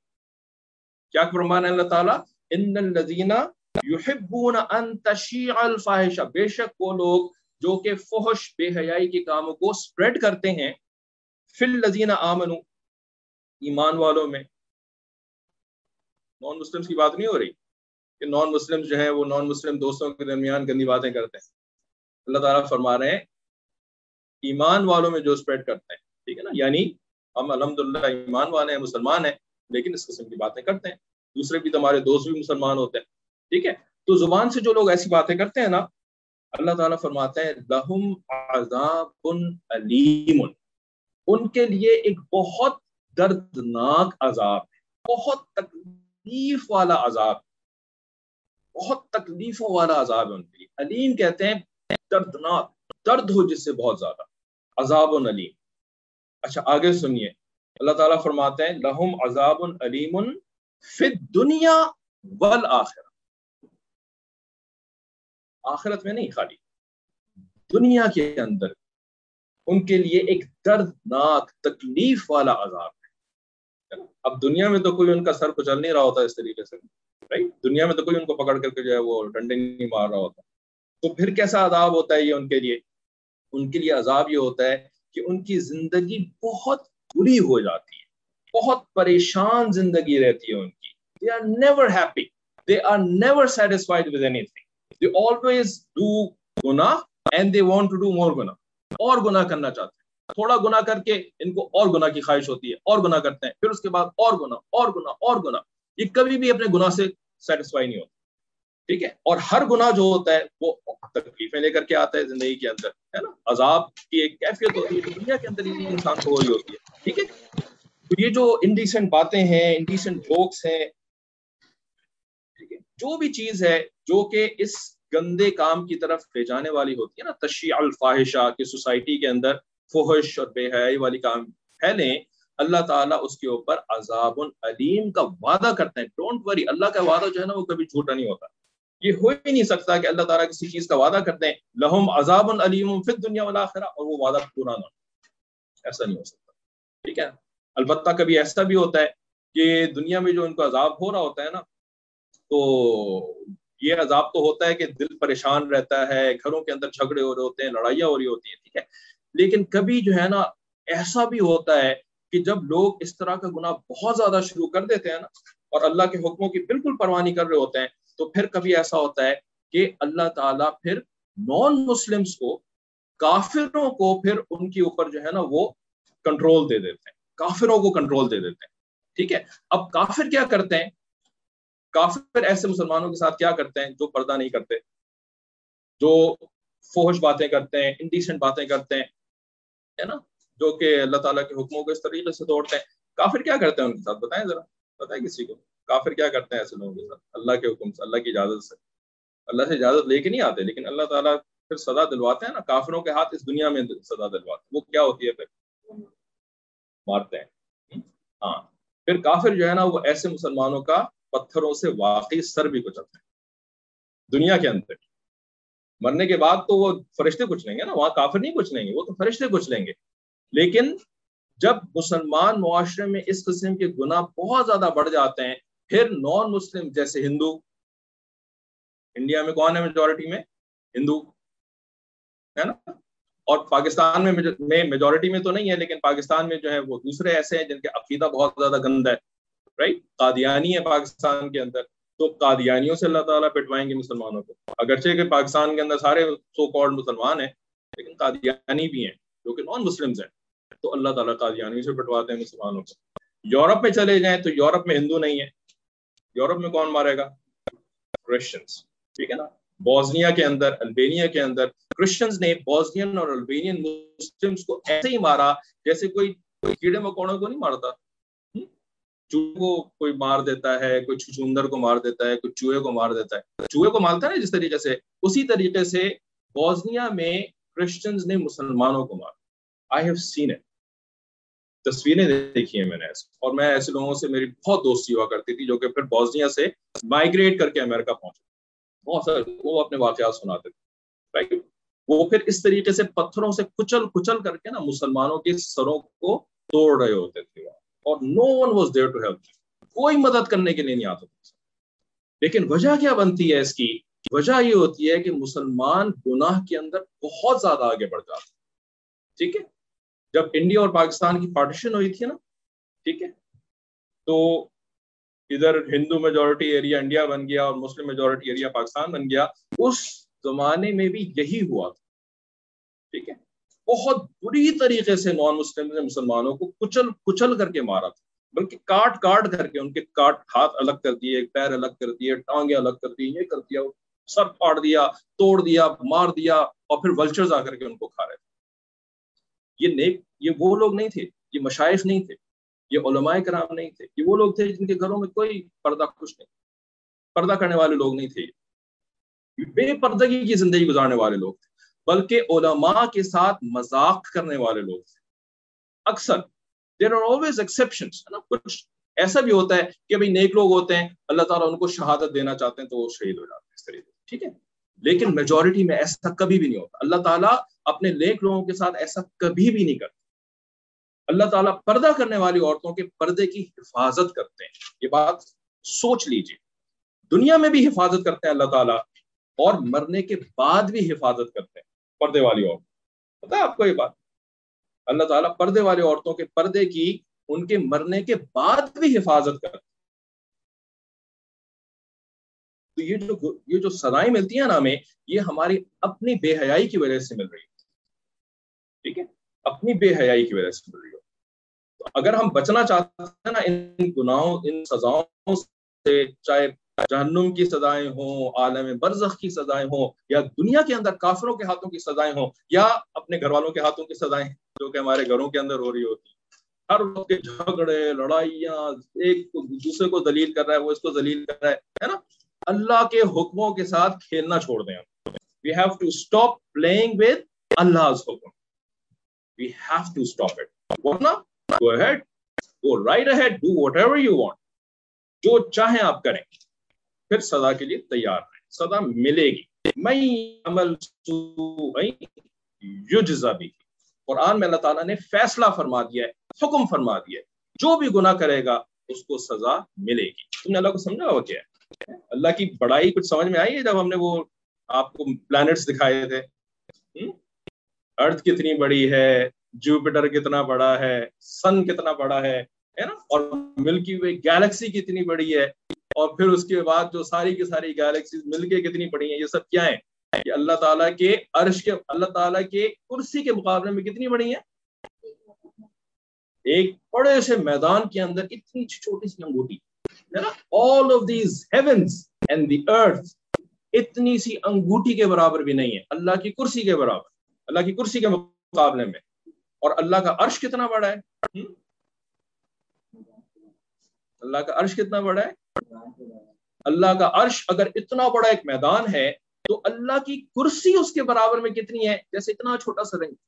کیا فرمانا ہے اللہ تعالیٰ, ان الذین یحبون ان تشیع الفاحشہ, بے شک وہ لوگ جو کہ فحش, بے حیائی کے کاموں کو سپریڈ کرتے ہیں, فی الذین آمنوا, ایمان والوں میں. نان مسلمز کی بات نہیں ہو رہی کہ نان مسلم جو ہیں وہ نان مسلم دوستوں کے درمیان گندی باتیں کرتے ہیں. اللہ تعالیٰ فرما رہے ہیں ایمان والوں میں جو سپریڈ کرتے ہیں. ٹھیک ہے نا, یعنی ہم الحمدللہ ایمان والے ہیں, مسلمان ہیں, لیکن اس قسم کی باتیں کرتے ہیں. دوسرے بھی ہمارے دوست بھی مسلمان ہوتے ہیں. ٹھیک ہے, تو زبان سے جو لوگ ایسی باتیں کرتے ہیں نا, اللہ تعالیٰ فرماتے ہیں لہم عذاب علیم, ان کے لیے ایک بہت دردناک عذاب ہے, بہت تکلیف والا عذاب, بہت تکلیفوں والا عذاب ہے ان کے لیے. علیم کہتے ہیں دردناک, درد ہو جس سے بہت زیادہ, عذاب علیم. اچھا آگے سنیے, اللہ تعالیٰ فرماتے ہیں لہم عذاب علیم فی الدنیا والآخرہ, آخرت میں نہیں, خالی دنیا کے اندر ان کے لیے ایک دردناک, تکلیف والا عذاب ہے. اب دنیا میں تو کوئی ان کا سر کچل نہیں رہا ہوتا اس طریقے سے, رائٹ, دنیا میں تو کوئی ان کو پکڑ کر کے جو ہے وہ ڈنڈے نہیں مار رہا ہوتا, تو پھر کیسا عذاب ہوتا ہے یہ ان کے لیے. ان کے لیے عذاب یہ ہوتا ہے کہ ان کی زندگی بہت بری ہو جاتی ہے, بہت پریشان زندگی رہتی ہے ان کی. They are never happy. They are never satisfied with anything. They always do گناہ and they want to do more گناہ. اور گناہ کرنا چاہتے ہیں, تھوڑا گناہ کر کے ان کو اور گناہ کی خواہش ہوتی ہے, اور گناہ کرتے ہیں, پھر اس کے بعد اور گناہ اور گناہ اور گناہ. یہ کبھی بھی اپنے گناہ سے سیٹسفائی نہیں ہوتا, ٹھیک ہے. اور ہر گناہ جو ہوتا ہے وہ تکلیفیں لے کر کے آتا ہے زندگی کے اندر, ہے نا. عذاب کی ایک کیفیت ہوتی ہے جو دنیا کے اندر ہی انسان کو وہی ہوتی ہے, ٹھیک ہے. تو یہ جو انڈیسنٹ باتیں ہیں, انڈیسنٹ جوکس ہیں, جو بھی چیز ہے جو کہ اس گندے کام کی طرف لے جانے والی ہوتی ہے نا, تشیع الفاحشہ, کہ سوسائٹی کے اندر فحش اور بے حیائی والی کام پھیلیں, اللہ تعالیٰ اس کے اوپر عذاب علیم کا وعدہ کرتے ہیں. ڈونٹ وری, اللہ کا وعدہ جو ہے نا وہ کبھی جھوٹا نہیں ہوتا. یہ ہو ہی نہیں سکتا کہ اللہ تعالیٰ کسی چیز کا وعدہ کرتے ہیں لہم عذاب علیم فی الدنیا والآخرہ, اور وہ وعدہ پورا نہ ہو. ایسا نہیں ہو سکتا, ٹھیک ہے. البتہ کبھی ایسا بھی ہوتا ہے کہ دنیا میں جو ان کو عذاب ہو رہا ہوتا ہے نا, تو یہ عذاب تو ہوتا ہے کہ دل پریشان رہتا ہے, گھروں کے اندر جھگڑے ہو رہے ہوتے ہیں, لڑائیاں ہو رہی ہوتی ہیں, ٹھیک ہے. لیکن کبھی جو ہے نا ایسا بھی ہوتا ہے کہ جب لوگ اس طرح کا گناہ بہت زیادہ شروع کر دیتے ہیں نا, اور اللہ کے حکموں کی بالکل پرواہ نہیں کر رہے ہوتے ہیں, تو پھر کبھی ایسا ہوتا ہے کہ اللہ تعالیٰ پھر نان مسلمس کو, کافروں کو, پھر ان کے اوپر جو ہے نا وہ کنٹرول دے دیتے ہیں, کافروں کو کنٹرول دے دیتے ہیں, ٹھیک ہے. اب کافر کیا کرتے ہیں, کافر ایسے مسلمانوں کے ساتھ کیا کرتے ہیں جو پردہ نہیں کرتے, جو فحش باتیں کرتے ہیں, انڈیسنٹ باتیں کرتے ہیں, ہے نا, جو کہ اللہ تعالیٰ کے حکموں کو اس طریقے سے توڑتے ہیں. کافر کیا کرتے ہیں ان کے ساتھ, بتائیں ذرا, بتائیں کسی کو, کافر کیا کرتے ہیں ایسے لوگوں کے ساتھ اللہ کے حکم سے, اللہ کی اجازت سے. اللہ سے اجازت لے کے نہیں آتے, لیکن اللہ تعالیٰ پھر سزا دلواتے ہیں نا, کافروں کے ہاتھ اس دنیا میں سزا دلواتے ہیں. وہ کیا ہوتی ہے, پھر مارتے ہیں. ہاں, پھر کافر جو ہے نا وہ ایسے مسلمانوں کا پتھروں سے واقعی سر بھی کچلتے ہیں دنیا کے اندر. مرنے کے بعد تو وہ فرشتے کچھ لیں گے نا, وہاں کافر نہیں کچھ لیں گے, وہ تو فرشتے کچھ لیں گے. لیکن جب مسلمان معاشرے میں اس قسم کے گناہ بہت زیادہ بڑھ جاتے ہیں, پھر نان مسلم جیسے ہندو, انڈیا میں کون ہے میجورٹی میں, ہندو, ہے نا. اور پاکستان میں میں میجورٹی میں تو نہیں ہے, لیکن پاکستان میں جو ہے وہ دوسرے ایسے ہیں جن کے عقیدہ بہت زیادہ گندا ہے, رائٹ. قادیانی ہے پاکستان کے اندر, تو قادیانیوں سے اللہ تعالیٰ پٹوائیں گے مسلمانوں کو. اگرچہ کہ پاکستان کے اندر سارے سو کالڈ مسلمان ہیں, لیکن قادیانی بھی ہیں جو کہ نان مسلمز ہیں, تو اللہ تعالیٰ قادیانیوں سے پٹواتے ہیں مسلمانوں کو. یورپ میں چلے جائیں تو یورپ میں ہندو نہیں ہے, یورپ میں کون مارے گا, کرسچنز, ٹھیک ہے نا. بوسنیا کے اندر, البینیا کے اندر کرسچنز نے بوسنین اور البینین مسلمز کو ایسے ہی مارا جیسے کوئی کیڑے مکوڑوں کو نہیں مارتا. چوہے کو کوئی مار دیتا ہے, کوئی چھچھندر کو مار دیتا ہے, کوئی چوہے کو مار دیتا ہے, چوہے کو مارتا ہے نا جس طریقے سے, اسی طریقے سے بوسنیا میں کرسچنز نے مسلمانوں کو مارا. I have seen it. تصویریں دیکھی ہیں میں نے ایسے, اور میں ایسے لوگوں سے میری بہت دوستی ہوا کرتی تھی جو کہ پھر بوسنیا سے مائگریٹ کر کے امریکہ پہنچے. بہت سارے وہ اپنے واقعات سناتے تھے, رائٹ. وہ پھر اس طریقے سے پتھروں سے کچل کچل کر کے نا مسلمانوں کے سروں کو توڑ رہے ہوتے تھے, اور no one was there to help. کوئی مدد کرنے کے لیے نہیں آتا تھا. لیکن وجہ کیا بنتی ہے اس کی, وجہ یہ ہوتی ہے کہ مسلمان گناہ کے اندر بہت زیادہ آگے بڑھ جاتے, ٹھیک ہے. جب انڈیا اور پاکستان کی پارٹیشن ہوئی تھی نا, ٹھیک ہے, تو ادھر ہندو میجورٹی ایریا انڈیا بن گیا اور مسلم میجورٹی ایریا پاکستان بن گیا. اس زمانے میں بھی یہی ہوا تھا, ٹھیک ہے. بہت بری طریقے سے نان مسلم نے مسلمانوں کو کچل کچل کر کے مارا تھا, بلکہ کاٹ کاٹ کر کے ان کے کاٹ ہاتھ الگ کر دیے, پیر الگ کر دیے, ٹانگیں الگ کر دی, یہ کر دیا, سر پھاڑ دیا, توڑ دیا, مار دیا, اور پھر ولچرز آ کر کے ان کو کھا رہے تھے. یہ نیک, یہ وہ لوگ نہیں تھے, یہ مشائخ نہیں تھے, یہ علماء کرام نہیں تھے, یہ وہ لوگ تھے جن کے گھروں میں کوئی پردہ کچھ نہیں, پردہ کرنے والے لوگ نہیں تھے, بے پردگی کی زندگی گزارنے والے لوگ تھے, بلکہ علماء کے ساتھ مذاق کرنے والے لوگ تھے. اکثر there are always exceptions, ہے نا. کچھ ایسا بھی ہوتا ہے کہ بھئی نیک لوگ ہوتے ہیں, اللہ تعالیٰ ان کو شہادت دینا چاہتے ہیں تو وہ شہید ہو جاتے ہیں اس طریقے سے, ٹھیک ہے. لیکن میجورٹی میں ایسا کبھی بھی نہیں ہوتا. اللہ تعالیٰ اپنے نیک لوگوں کے ساتھ ایسا کبھی بھی نہیں کرتا. اللہ تعالیٰ پردہ کرنے والی عورتوں کے پردے کی حفاظت کرتے ہیں. یہ بات سوچ لیجئے, دنیا میں بھی حفاظت کرتے ہیں اللہ تعالیٰ, اور مرنے کے بعد بھی حفاظت کرتے ہیں پردے والی عورت. पता है आपको ये बात? अल्लाह ताला पर्दे वाली औरतों के पर्दे की उनके मरने के बाद भी हिफाजत करता है। तो ये जो ये जो सजाएं मिलती है ना हमें, ये हमारी अपनी बेहयाई की वजह से मिल रही है, ठीक है, अपनी बेहयाई की वजह से मिल रही है। तो अगर हम बचना चाहते हैं ना इन गुनाहों, इन सजाओं से, चाहे जहन्नुम की सजाएं हों, आलम बरज़ख की सजाएं हों, या दुनिया के अंदर काफिरों के हाथों की सजाएं हों, या अपने घर वालों के हाथों की सजाएं जो कि हमारे घरों के अंदर हो रही होती, हर वक्त के झगड़े, लड़ाइयाँ, एक दूसरे को दलील कर रहा है, वो इसको दलील कर रहा है, है ना? अल्लाह के हुक्मों के साथ खेलना छोड़ दें हम। We have to stop playing with अल्लाह's हुक्म। We have to stop it. वरना go ahead, go right ahead, do whatever you want, जो चाहे आप करें, फिर सजा के लिए तैयार रहें, सजा मिलेगी। मई अमल युजज़ा बिही, कुरान में अल्लाह ताला ने फैसला फरमा दिया है, हुक्म फरमा दिया है, जो भी गुनाह करेगा उसको सजा मिलेगी। तुमने अल्लाह को समझा हुआ क्या है? अल्लाह की बड़ाई कुछ समझ में आई है जब हमने वो आपको प्लैनेट्स दिखाए थे? हुँ? अर्थ कितनी बड़ी है, जुपिटर कितना बड़ा है, सन कितना बड़ा है, है ना? और मिल्की वे गैलेक्सी कितनी बड़ी है, और फिर उसके बाद जो सारी की सारी गैलेक्सीज मिलके कितनी बड़ी हैं, ये सब क्या है? कि अल्लाह ताला के अर्श के, अल्लाह ताला के कुर्सी के मुकाबले में कितनी बड़ी है? एक बड़े से मैदान के अंदर इतनी छोटी सी अंगूठी, है ना? All of these heavens and the earth इतनी सी अंगूठी के बराबर भी नहीं है अल्लाह की कुर्सी के बराबर, अल्लाह की कुर्सी के मुकाबले में। और अल्लाह का अर्श कितना बड़ा है? हुँ? अल्लाह का अर्श कितना बड़ा है? अल्लाह का अर्श अगर इतना बड़ा एक मैदान है, तो अल्लाह की कुर्सी उसके बराबर में कितनी है? जैसे इतना छोटा सा रिंग,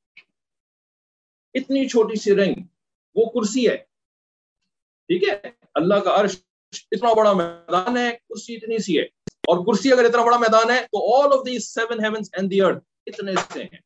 इतनी छोटी सी रिंग, वो कुर्सी है, ठीक है? अल्लाह का अर्श इतना बड़ा मैदान है, कुर्सी इतनी सी है। और कुर्सी अगर इतना बड़ा मैदान है, तो all of these seven heavens and the earth इतने से हैं।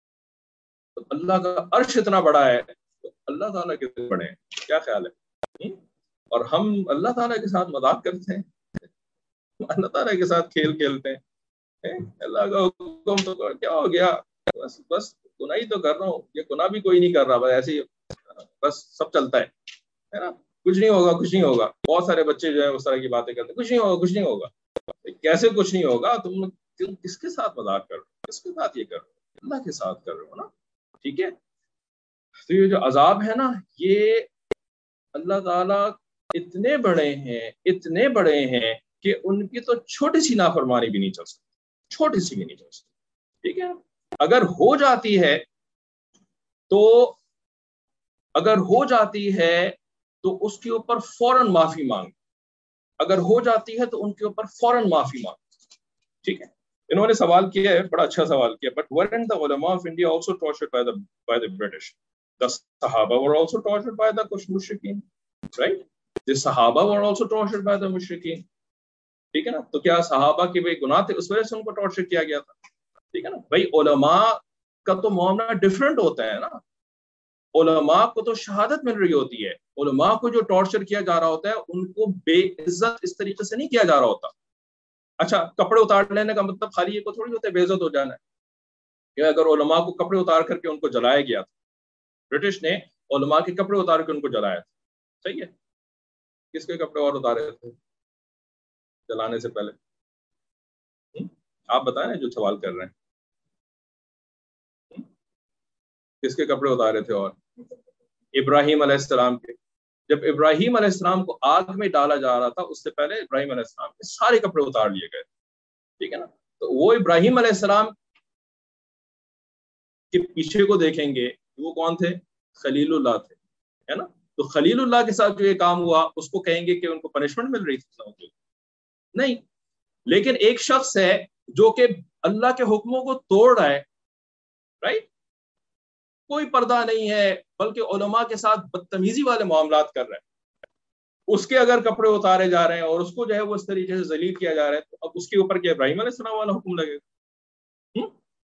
तो अल्लाह का अर्श इतना बड़ा है, तो अल्लाह ताला कितने बड़े हैं? क्या ख्याल है? और हम अल्लाह ताला के साथ मजाक करते हैं, अल्लाह ताला के साथ खेल खेलते हैं। अल्लाह का हुक्म तो क्या हो गया, बस बस गुनाह ही तो कर रहा हूँ, ये गुनाह भी कोई नहीं कर रहा, बस ऐसे ही बस सब चलता है, है ना? कुछ नहीं होगा, कुछ नहीं होगा। बहुत सारे बच्चे जो है उस तरह की बातें करते हैं, कुछ नहीं होगा, कुछ नहीं होगा। कैसे कुछ नहीं होगा? तुम तुम किसके साथ मजाक कर रहे हो? किसके साथ ये कर रहे हो? अल्लाह के साथ कर रहे हो ना, ठीक है? तो ये जो अजाब है ना, ये अल्लाह ताला इतने बड़े हैं, इतने बड़े हैं कि उनकी तो छोटी सी नाफरमानी भी नहीं चल सकती, छोटी सी भी नहीं चल सकती, ठीक है? अगर हो जाती है तो अगर हो जाती है तो उसके ऊपर फौरन माफी मांग, अगर हो जाती है तो उनके ऊपर फौरन माफी मांग, ठीक है? इन्होंने सवाल किया है, बड़ा अच्छा सवाल किया, but weren't the ulama of India also tortured by the by the British? The Sahaba were also tortured by the mushrikeen, right? The Sahaba were also tortured by the mushrikeen, ठीक है ना? तो क्या सहाबा के भाई गुनाह थे, उस वजह से उनको टॉर्चर किया गया था, ठीक है ना? भाई उलमा का तो मामला डिफरेंट होता है ना, उलमा को तो शहादत मिल रही होती है, उलमा को जो टॉर्चर किया जा रहा होता है उनको बेइज्जत इस तरीके से नहीं किया जा रहा होता। अच्छा, कपड़े उतार लेने का मतलब खाली ये को थोड़ी होता है बेइज्जत हो जाना है। कि अगर उलमा को कपड़े उतार करके उनको जलाया गया था, ब्रिटिश ने उलमा के कपड़े उतार के उनको जलाया था, सही है? किसके कपड़े और उतारे थे जलाने से पहले? हुँ? आप बताएं ना जो सवाल कर रहे हैं, हुँ? किसके कपड़े उतारे थे? और इब्राहिम अलैहिस्सलाम के। जब इब्राहिम अलैहिस्सलाम को आग में डाला जा रहा था, उससे पहले इब्राहिम अलैहिस्सलाम के सारे कपड़े उतार लिए गए, ठीक है ना? तो वो इब्राहिम अलैहिस्सलाम के पीछे को देखेंगे, वो कौन थे? खलीलुल्लाह थे, है ना? तो खलीलुल्लाह के साथ जो ये काम हुआ, उसको कहेंगे कि उनको पनिशमेंट मिल रही थी? नहीं। लेकिन एक शख्स है जो कि अल्लाह के हुक्मों को तोड़ रहा है, राइट? कोई पर्दा नहीं है, बल्कि उलमा के साथ बदतमीजी वाले मामलात कर रहा है, उसके अगर कपड़े उतारे जा रहे हैं और उसको जो है वो इस तरीके से जलील किया जा रहा है, तो अब उसके ऊपर क्या इब्राहिम अलैहिस्सलाम वाला हुक्म लगेगा?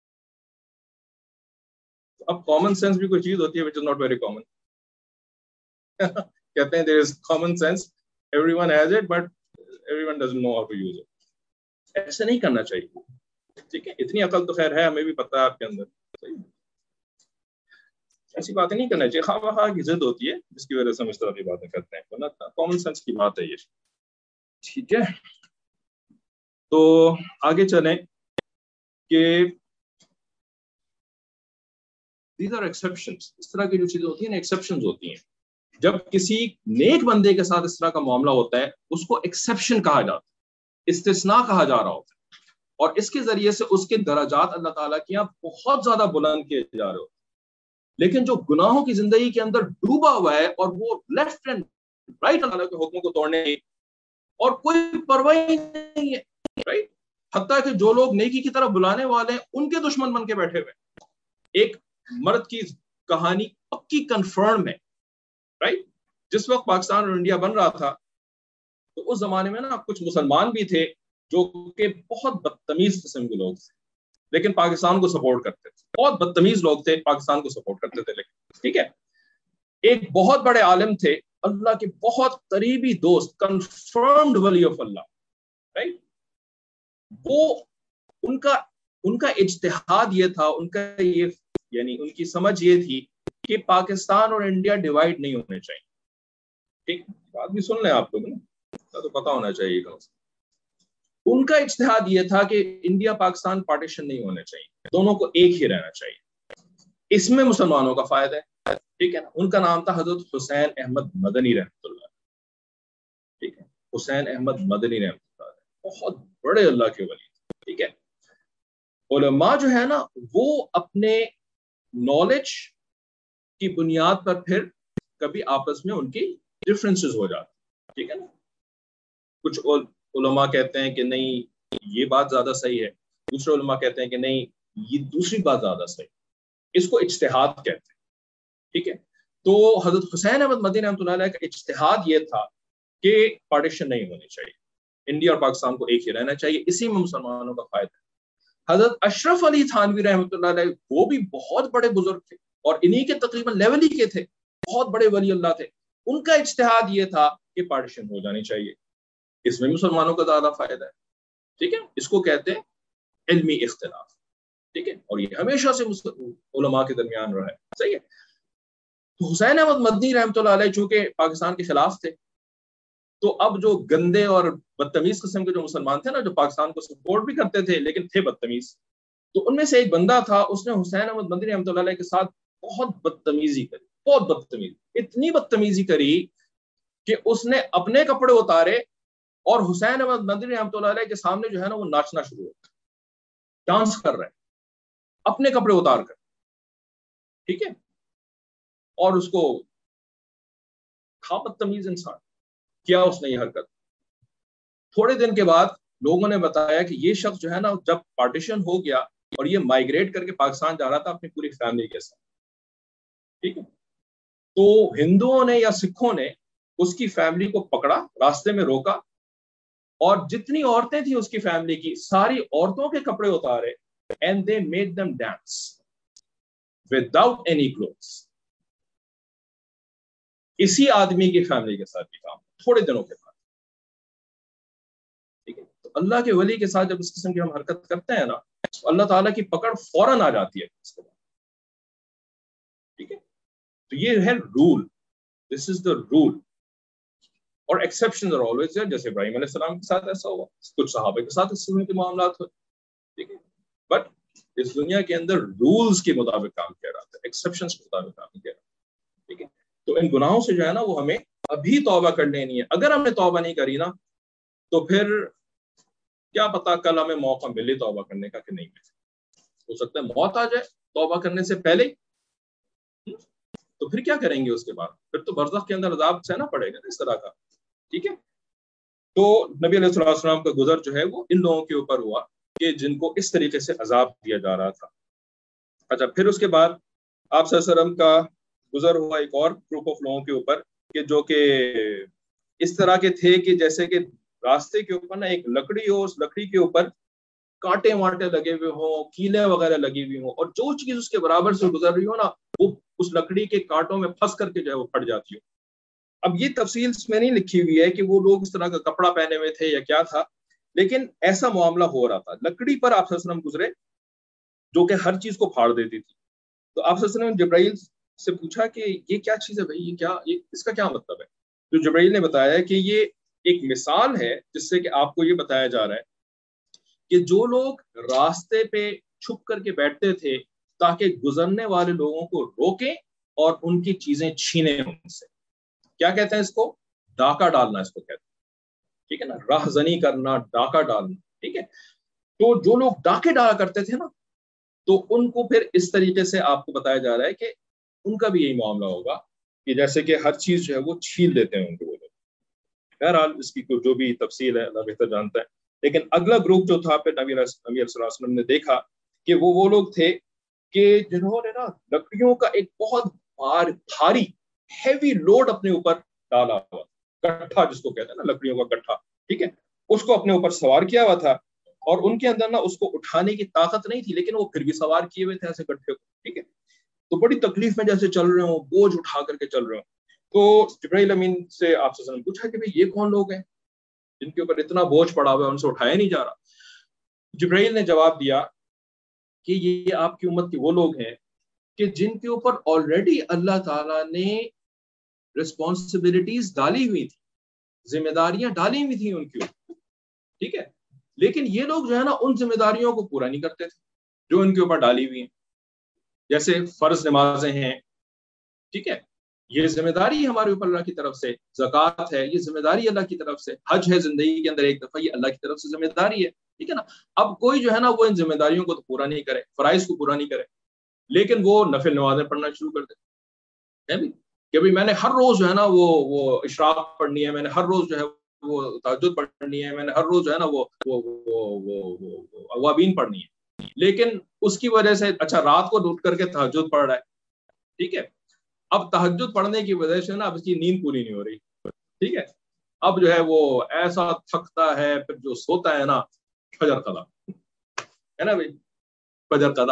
अब कॉमन सेंस भी कोई चीज होती है which is not very common. कहते हैं there is common sense, everyone has it but everyone doesn't know how to use it. ऐसे नहीं करना चाहिए, ठीक है? इतनी अकल तो खैर है, हमें भी पता है आपके अंदर, सही? ایسی باتیں نہیں کرنا چاہیے. خواہ مخواہ کی ضد ہوتی ہے جس کی وجہ سے ہم اس طرح کی باتیں کرتے ہیں, ورنہ کامن سینس کی بات ہے یہ. ٹھیک ہے, تو آگے چلیں کہ these are exceptions. اس طرح کی جو چیزیں ہوتی ہیں نا ایکسیپشنز ہوتی ہیں. جب کسی نیک بندے کے ساتھ اس طرح کا معاملہ ہوتا ہے اس کو ایکسیپشن کہا جاتا ہے, استثناء کہا جا رہا ہوتا ہے, اور اس کے ذریعے سے اس کے درجات اللہ تعالیٰ کے یہاں بہت زیادہ بلند کیے جا رہے ہوتے ہیں. لیکن جو گناہوں کی زندگی کے اندر ڈوبا ہوا ہے اور وہ لیفٹ اینڈ رائٹ اللہ تعالیٰ کے حکموں کو توڑنے اور کوئی پرواہ نہیں ہے, رائٹ, حتیٰ کہ جو لوگ نیکی کی طرف بلانے والے ہیں ان کے دشمن بن کے بیٹھے ہوئے. ایک مرد کی کہانی پکی کنفرم ہے, رائٹ. جس وقت پاکستان اور انڈیا بن رہا تھا تو اس زمانے میں نا کچھ مسلمان بھی تھے جو کہ بہت بدتمیز قسم کے لوگ تھے لیکن پاکستان کو سپورٹ کرتے تھے. بہت بدتمیز لوگ تھے, پاکستان کو سپورٹ کرتے تھے لیکن ٹھیک ہے. ایک بہت بڑے عالم تھے, اللہ کے بہت قریبی دوست, کنفرمڈ ولی آف اللہ, رائٹ. وہ ان کا ان کا اجتہاد یہ تھا, ان کا یہ یعنی ان کی سمجھ یہ تھی کہ پاکستان اور انڈیا ڈیوائڈ نہیں ہونے چاہیے. ٹھیک, بات بھی سن لیں آپ لوگ نا, تو پتا ہونا چاہیے. ان کا اجتہاد یہ تھا کہ انڈیا پاکستان پارٹیشن نہیں ہونے چاہیے, دونوں کو ایک ہی رہنا چاہیے. اس میں مسلمانوں کا فائدہ ہے, ٹھیک ہے نا. ان کا نام تھا حضرت حسین احمد مدنی رحمۃ اللہ, ٹھیک ہے, حسین احمد مدنی رحمۃ اللہ, بہت بڑے اللہ کے ولی, ٹھیک ہے. علماء جو ہے نا وہ اپنے نالج کی بنیاد پر پھر کبھی آپس میں ان کی ڈفرینسز ہو جاتے, ٹھیک ہے نا. کچھ علماء کہتے ہیں کہ نہیں یہ بات زیادہ صحیح ہے, دوسرے علماء کہتے ہیں کہ نہیں یہ دوسری بات زیادہ صحیح. اس کو اجتہاد کہتے ہیں, ٹھیک ہے. تو حضرت حسین احمد مدنی رحمۃ اللہ علیہ کا اجتہاد یہ تھا کہ پارٹیشن نہیں ہونی چاہیے, انڈیا اور پاکستان کو ایک ہی رہنا چاہیے, اسی میں مسلمانوں کا فائدہ ہے. حضرت اشرف علی تھانوی رحمۃ اللہ علیہ وہ بھی بہت بڑے بزرگ تھے اور انہی کے تقریباً لیول ہی کے تھے, بہت بڑے ولی اللہ تھے. ان کا اجتہاد یہ تھا کہ پارٹیشن ہو جانی چاہیے, اس میں مسلمانوں کا زیادہ فائدہ ہے, ٹھیک ہے. اس کو کہتے ہیں علمی اختلاف, ٹھیک ہے, اور یہ ہمیشہ سے علماء کے درمیان رہا ہے, صحیح ہے. تو حسین احمد مدنی رحمۃ اللہ علیہ چونکہ پاکستان کے خلاف تھے تو اب جو گندے اور بدتمیز قسم کے جو مسلمان تھے نا جو پاکستان کو سپورٹ بھی کرتے تھے لیکن تھے بدتمیز, تو ان میں سے ایک بندہ تھا, اس نے حسین احمد مدنی رحمۃ اللہ علیہ کے ساتھ بہت بدتمیزی کری, بہت بدتمیزی, اتنی بدتمیزی کری کہ اس نے اپنے کپڑے اتارے اور حسین احمد مدنی رحمۃ اللہ علیہ کے سامنے جو ہے نا وہ ناچنا شروع ہو گیا, ڈانس کر رہے اپنے کپڑے اتار کر, ٹھیک ہے. اور اس کو تھا بدتمیز انسان, کیا اس نے یہ حرکت. تھوڑے دن کے بعد لوگوں نے بتایا کہ یہ شخص جو ہے نا جب پارٹیشن ہو گیا اور یہ مائگریٹ کر کے پاکستان جا رہا تھا اپنی پوری فیملی کے ساتھ, ٹھیک ہے. تو ہندوؤں نے یا سکھوں نے اس کی فیملی کو پکڑا, راستے میں روکا اور جتنی عورتیں تھیں اس کی فیملی کی ساری عورتوں کے کپڑے اتارے and they made them dance without any clothes. اسی آدمی کی فیملی کے ساتھ بھی کام تھوڑے دنوں کے بعد, ٹھیک ہے. تو اللہ کے ولی کے ساتھ جب اس قسم کی ہم حرکت کرتے ہیں نا تو اللہ تعالیٰ کی پکڑ فوراً آ جاتی ہے اس کے بعد, ٹھیک ہے. تو یہ ہے rule, this is the rule. اور ایکسیپشن آر آلویز دیئر, جیسے ابراہیم علیہ السلام کے ساتھ ایسا ہوا, کچھ صحابہ کے ساتھ اس قسم کے معاملات ہوئے, ٹھیک ہے. بٹ اس دنیا کے اندر رولز کے مطابق کام کیا جاتا ہے, ایکسیپشنز کے مطابق کام کیا جاتا ہے, ٹھیک ہے. تو ان گناہوں سے جو ہے نا وہ ہمیں ابھی توبہ کر لینی ہے. اگر ہم نے توبہ نہیں کری نا تو پھر کیا پتا کل ہمیں موقع ملے توبہ کرنے کا کہ نہیں ملے. ہو سکتا ہے موت آ جائے توبہ کرنے سے پہلے, تو پھر کیا کریں گے اس کے بعد, پھر تو برزخ کے اندر عذاب سہنا پڑے گا اس طرح کا, ٹھیک ہے. تو نبی علیہ الصلوۃ والسلام کا گزر جو ہے وہ ان لوگوں کے اوپر ہوا کہ جن کو اس طریقے سے عذاب دیا جا رہا تھا. اچھا, پھر اس کے بعد آپ صلی اللہ علیہ وسلم کا گزر ہوا ایک اور گروپ آف لوگوں کے اوپر کہ جو کہ اس طرح کے تھے کہ جیسے کہ راستے کے اوپر نا ایک لکڑی ہو, اس لکڑی کے اوپر کانٹے وانٹے لگے ہوئے ہوں, کیلیں وغیرہ لگی ہوئی ہوں, اور جو چیز اس کے برابر سے گزر رہی ہو نا وہ اس لکڑی کے کانٹوں میں پھنس کر کے جو ہے وہ پھٹ جاتی ہو. اب یہ تفصیل اس میں نہیں لکھی ہوئی ہے کہ وہ لوگ اس طرح کا کپڑا پہنے ہوئے تھے یا کیا تھا, لیکن ایسا معاملہ ہو رہا تھا. لکڑی پر آپ صلی اللہ علیہ وسلم گزرے جو کہ ہر چیز کو پھاڑ دیتی تھی. تو آپ صلی اللہ علیہ وسلم جبرائیل سے پوچھا کہ یہ کیا چیز ہے بھائی، یہ کیا، یہ اس کا کیا مطلب ہے؟ تو جبرائیل نے بتایا کہ یہ ایک مثال ہے جس سے کہ آپ کو یہ بتایا جا رہا ہے کہ جو لوگ راستے پہ چھپ کر کے بیٹھتے تھے تاکہ گزرنے والے لوگوں کو روکیں اور ان کی چیزیں چھینیں ان سے، کیا کہتے ہیں اس کو؟ ڈاکہ ڈالنا اس کو کہتے ہیں، ٹھیک ہے نا، راہزنی کرنا، ڈاکہ ڈالنا، ٹھیک ہے۔ تو جو لوگ ڈاکے ڈالا کرتے تھے نا، تو ان کو پھر اس طریقے سے آپ کو بتایا جا رہا ہے کہ ان کا بھی یہی معاملہ ہوگا کہ جیسے کہ ہر چیز جو ہے وہ چھین لیتے ہیں ان کو وہ لوگ۔ بہرحال اس کی جو بھی تفصیل ہے اللہ بہتر جانتا ہے۔ لیکن اگلا گروپ جو تھا پھر نبی نبی صلی اللہ علیہ وسلم نے دیکھا کہ وہ وہ لوگ تھے کہ جنہوں نے نا لکڑیوں کا ایک بہت بھاری ہیوی لوڈ اپنے اوپر ڈالا ہوا، گٹھا جس کو کہتے ہیں نا، لکڑیوں کا گٹھا، ٹھیک ہے، اس کو اپنے اوپر سوار کیا ہوا تھا، اور ان کے اندر نا اس کو اٹھانے کی طاقت نہیں تھی، لیکن وہ پھر بھی سوار کیے ہوئے تھے ایسے گٹھے کو، ٹھیک ہے۔ تو بڑی تکلیف میں جیسے چل رہے ہوں، بوجھ اٹھا کر کے چل رہے ہوں۔ تو جبرائیل امین سے آپ سے پوچھا کہ بھئی یہ کون لوگ ہیں جن کے اوپر اتنا بوجھ پڑا ہوا ہے، ان سے اٹھایا نہیں جا رہا؟ جبرائیل نے جواب دیا کہ یہ آپ کی امت کے وہ لوگ ہیں کہ جن کے اوپر آلریڈی اللہ تعالیٰ نے رسپانسبلٹیز ڈالی ہوئی تھی، ذمہ داریاں ڈالی ہوئی تھیں ان کے اوپر، ٹھیک ہے، لیکن یہ لوگ جو ہے نا ان ذمہ داریوں کو پورا نہیں کرتے تھے جو ان کے اوپر ڈالی ہوئی ہیں۔ جیسے فرض نمازیں ہیں، ٹھیک ہے، یہ ذمہ داری ہمارے اوپر اللہ کی طرف سے، زکوٰۃ ہے یہ ذمہ داری اللہ کی طرف سے، حج ہے زندگی کے اندر ایک دفعہ، یہ اللہ کی طرف سے ذمہ داری ہے، ٹھیک ہے نا۔ اب کوئی جو ہے نا وہ ان ذمہ داریوں کو تو پورا نہیں کرے، فرائض کو پورا نہیں کرے، لیکن وہ نفل نمازیں پڑھنا شروع کر دے کہ بھائی میں نے ہر روز جو ہے نا وہ وہ اشراق پڑھنی ہے، میں نے ہر روز جو ہے وہ تہجد پڑھنی ہے، میں نے ہر روز جو ہے نا وہ اوابین پڑھنی ہے، لیکن اس کی وجہ سے اچھا رات کو اٹھ کر کے تہجد پڑھ رہا ہے، ٹھیک ہے، اب تہجد پڑھنے کی وجہ سے نا اب اس کی نیند پوری نہیں ہو رہی، ٹھیک ہے، اب جو ہے وہ ایسا تھکتا ہے، پھر جو سوتا ہے نا فجر قضا ہے نا بھائی، فجر قضا۔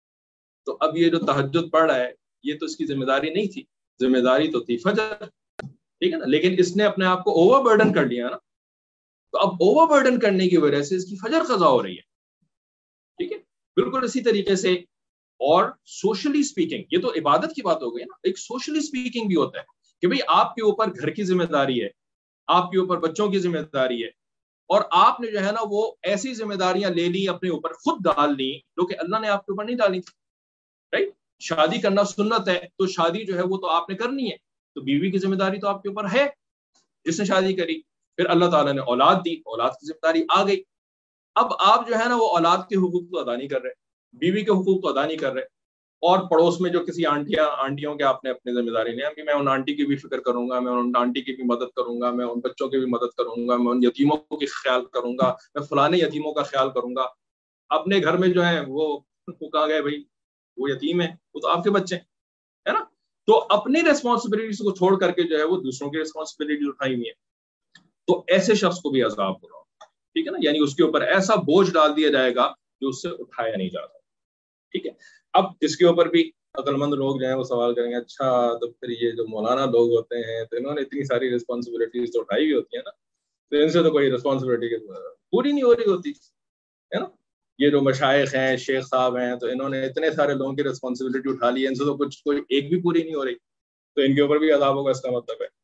تو اب یہ جو تہجد پڑھ رہا ہے یہ تو اس کی ذمہ داری نہیں تھی، ذمہ داری تو تھی فجر، ٹھیک ہے نا، لیکن اس نے اپنے آپ کو اوور برڈن کر لیا نا، تو اب اوور برڈن کرنے کی وجہ سے اس کی فجر قضا ہو رہی ہے، ٹھیک ہے۔ بالکل اسی طریقے سے اور سوشلی اسپیکنگ، یہ تو عبادت کی بات ہو گئی نا، ایک سوشلی اسپیکنگ بھی ہوتا ہے کہ بھئی آپ کے اوپر گھر کی ذمہ داری ہے، آپ کے اوپر بچوں کی ذمہ داری ہے، اور آپ نے جو ہے نا وہ ایسی ذمہ داریاں لے لی، اپنے اوپر خود ڈال لی جو کہ اللہ نے آپ کے اوپر نہیں ڈالی تھی، رائٹ۔ شادی کرنا سنت ہے تو شادی جو ہے وہ تو آپ نے کرنی ہے، تو بیوی کی ذمہ داری تو آپ کے اوپر ہے جس نے شادی کری، پھر اللہ تعالیٰ نے اولاد دی، اولاد کی ذمہ داری آ گئی، اب آپ جو ہے نا وہ اولاد کے حقوق تو ادا نہیں کر رہے، بیوی کے حقوق تو ادا نہیں کر رہے، اور پڑوس میں جو کسی آنٹیاں آنٹیوں کے آپ نے اپنی ذمہ داری لیا کہ میں ان آنٹی کی بھی فکر کروں گا، میں ان آنٹی کی بھی مدد کروں گا، میں ان بچوں کی بھی مدد کروں گا، میں ان یتیموں کی خیال کروں گا، میں فلانے یتیموں کا خیال کروں گا، اپنے گھر میں جو ہے وہ کہا گیا بھائی وہ یتیم ہے، وہ تو آپ کے بچے ہیں نا، تو اپنی ریسپانسبلٹیز کو چھوڑ کر کے جو ہے وہ دوسروں کی ریسپانسبلٹی اٹھائی ہوئی ہے، تو ایسے شخص کو بھی عذاب ہو رہا ہوگا، ٹھیک ہے نا، یعنی اس کے اوپر ایسا بوجھ ڈال دیا جائے گا جو اس سے اٹھایا نہیں جاتا، ٹھیک ہے۔ اب اس کے اوپر بھی عقل مند لوگ جو ہیں وہ سوال کریں گے، اچھا تو پھر یہ جو مولانا لوگ ہوتے ہیں تو انہوں نے اتنی ساری ریسپانسبلٹیز تو اٹھائی ہوئی ہوتی ہیں نا، تو ان سے تو کوئی ریسپانسبلٹی پوری نہیں ہو رہی ہوتی ہے نا۔ یہ جو مشائخ ہیں، شیخ صاحب ہیں، تو انہوں نے اتنے سارے لوگوں کی ریسپانسبلٹی اٹھا لی ہے، ان سے تو کچھ کوئی ایک بھی پوری نہیں ہو رہی، تو ان کے اوپر بھی عذاب ہوگا، اس کا مطلب ہے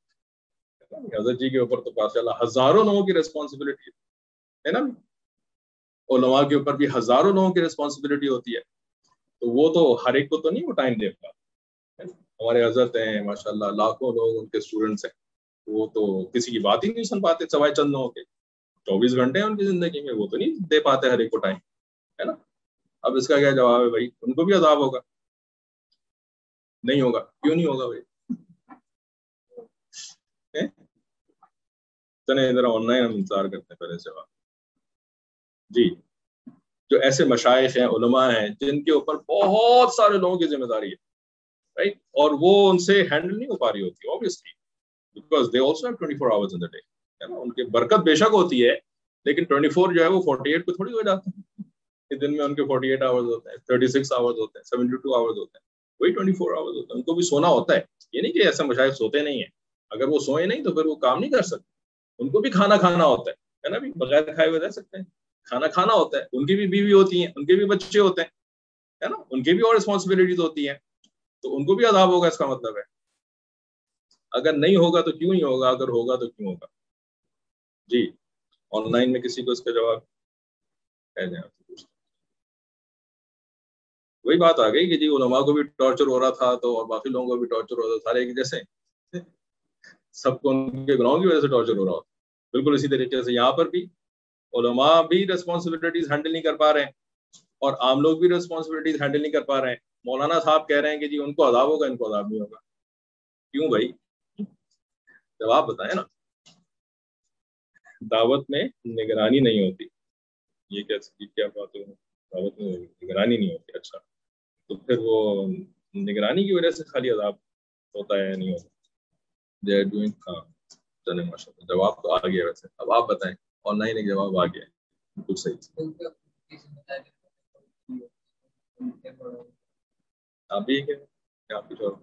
حضرت جی کے اوپر تو ماشاء اللہ ہزاروں لوگوں کی ریسپانسبلٹی ہے نا، علماء کے اوپر بھی ہزاروں لوگوں کی ریسپانسبلٹی ہوتی ہے، تو وہ تو ہر ایک کو تو نہیں وہ ٹائم دے پا، ہمارے حضرت ہیں ماشاء اللہ، لاکھوں لوگ ان کے اسٹوڈنٹس ہیں، وہ تو کسی کی بات ہی نہیں سن پاتے سوائے چند لوگوں کے، چوبیس گھنٹے ہیں ان کی زندگی میں، وہ تو نہیں دے پاتے ہر ایک کو ٹائم، ہے نا۔ اب اس کا کیا جواب ہے بھائی؟ ان کو بھی عذاب ہوگا؟ نہیں ہوگا، کیوں نہیں ہوگا بھائی؟ چلیں ذرا آن لائن ہم انتظار کرتے ہیں پہلے سے بات جی۔ جو ایسے مشائخ ہیں، علماء ہیں، جن کے اوپر بہت سارے لوگوں کی ذمہ داری ہے، رائٹ، اور وہ ان سے ہینڈل نہیں ہو پا رہی ہوتی obviously because they also have twenty-four hours in the day، ہے نا، ان کی برکت بے شک ہوتی ہے، لیکن twenty-four جو ہے وہ forty-eight پہ تھوڑی ہو جاتا ہے، دن میں ان کے forty-eight hours ہوتے ہیں، thirty-six hours ہوتے ہیں، seventy-two hours ہوتے ہیں، وہی twenty-four hours ہوتے ہیں، ان کو بھی سونا ہوتا ہے، یہ نہیں کہ ایسے مشائخ سوتے نہیں ہیں، اگر وہ سوئے نہیں تو پھر وہ کام نہیں کر سکتے، ان کو بھی کھانا کھانا ہوتا ہے نا، بھی بغیر کھائے ہوئے رہ سکتے ہیں، کھانا کھانا ہوتا ہے، ان کی بھی بیوی ہوتی ہیں، ان کے بھی بچے ہوتے ہیں، ہے نا، ان کی بھی اور رسپانسبلٹیز ہوتی ہیں، تو ان کو بھی عذاب ہوگا، اس کا مطلب ہے اگر نہیں ہوگا تو کیوں نہیں ہوگا، اگر ہوگا تو کیوں ہوگا؟ جی آن لائن میں کسی کو اس کا جواب ہے جائیں؟ وہی بات آ گئی کہ جی علماء کو بھی ٹارچر ہو رہا تھا تو اور باقی لوگوں کو بھی ٹارچر ہو رہا تھا، سارے ایک جیسے سب کو ان کے گناہوں کی وجہ سے ٹارچر ہو رہا ہوتا. بالکل اسی طریقے سے یہاں پر بھی علماء بھی ریسپانسبلٹیز ہینڈل نہیں کر پا رہے ہیں اور عام لوگ بھی ریسپانسبلٹیز ہینڈل نہیں کر پا رہے ہیں. مولانا صاحب کہہ رہے ہیں کہ جی ان کو عذاب ہوگا، ان کو عذاب نہیں ہوگا. کیوں بھائی؟ جواب بتائیں نا. دعوت میں نگرانی نہیں ہوتی، یہ کیا کیا بات ہے؟ دعوت میں نگرانی نہیں ہوتی. اچھا تو پھر وہ نگرانی کی وجہ سے خالی عذاب ہوتا ہے یا نہیں ہوتا؟ They are doing. ہاں چلے ماشاء اللہ، جواب تو آ گیا. ویسے اب آپ بتائیں، آن لائن ایک جواب آ گیا بالکل صحیح. آپ بھی کیا آپ کچھ اور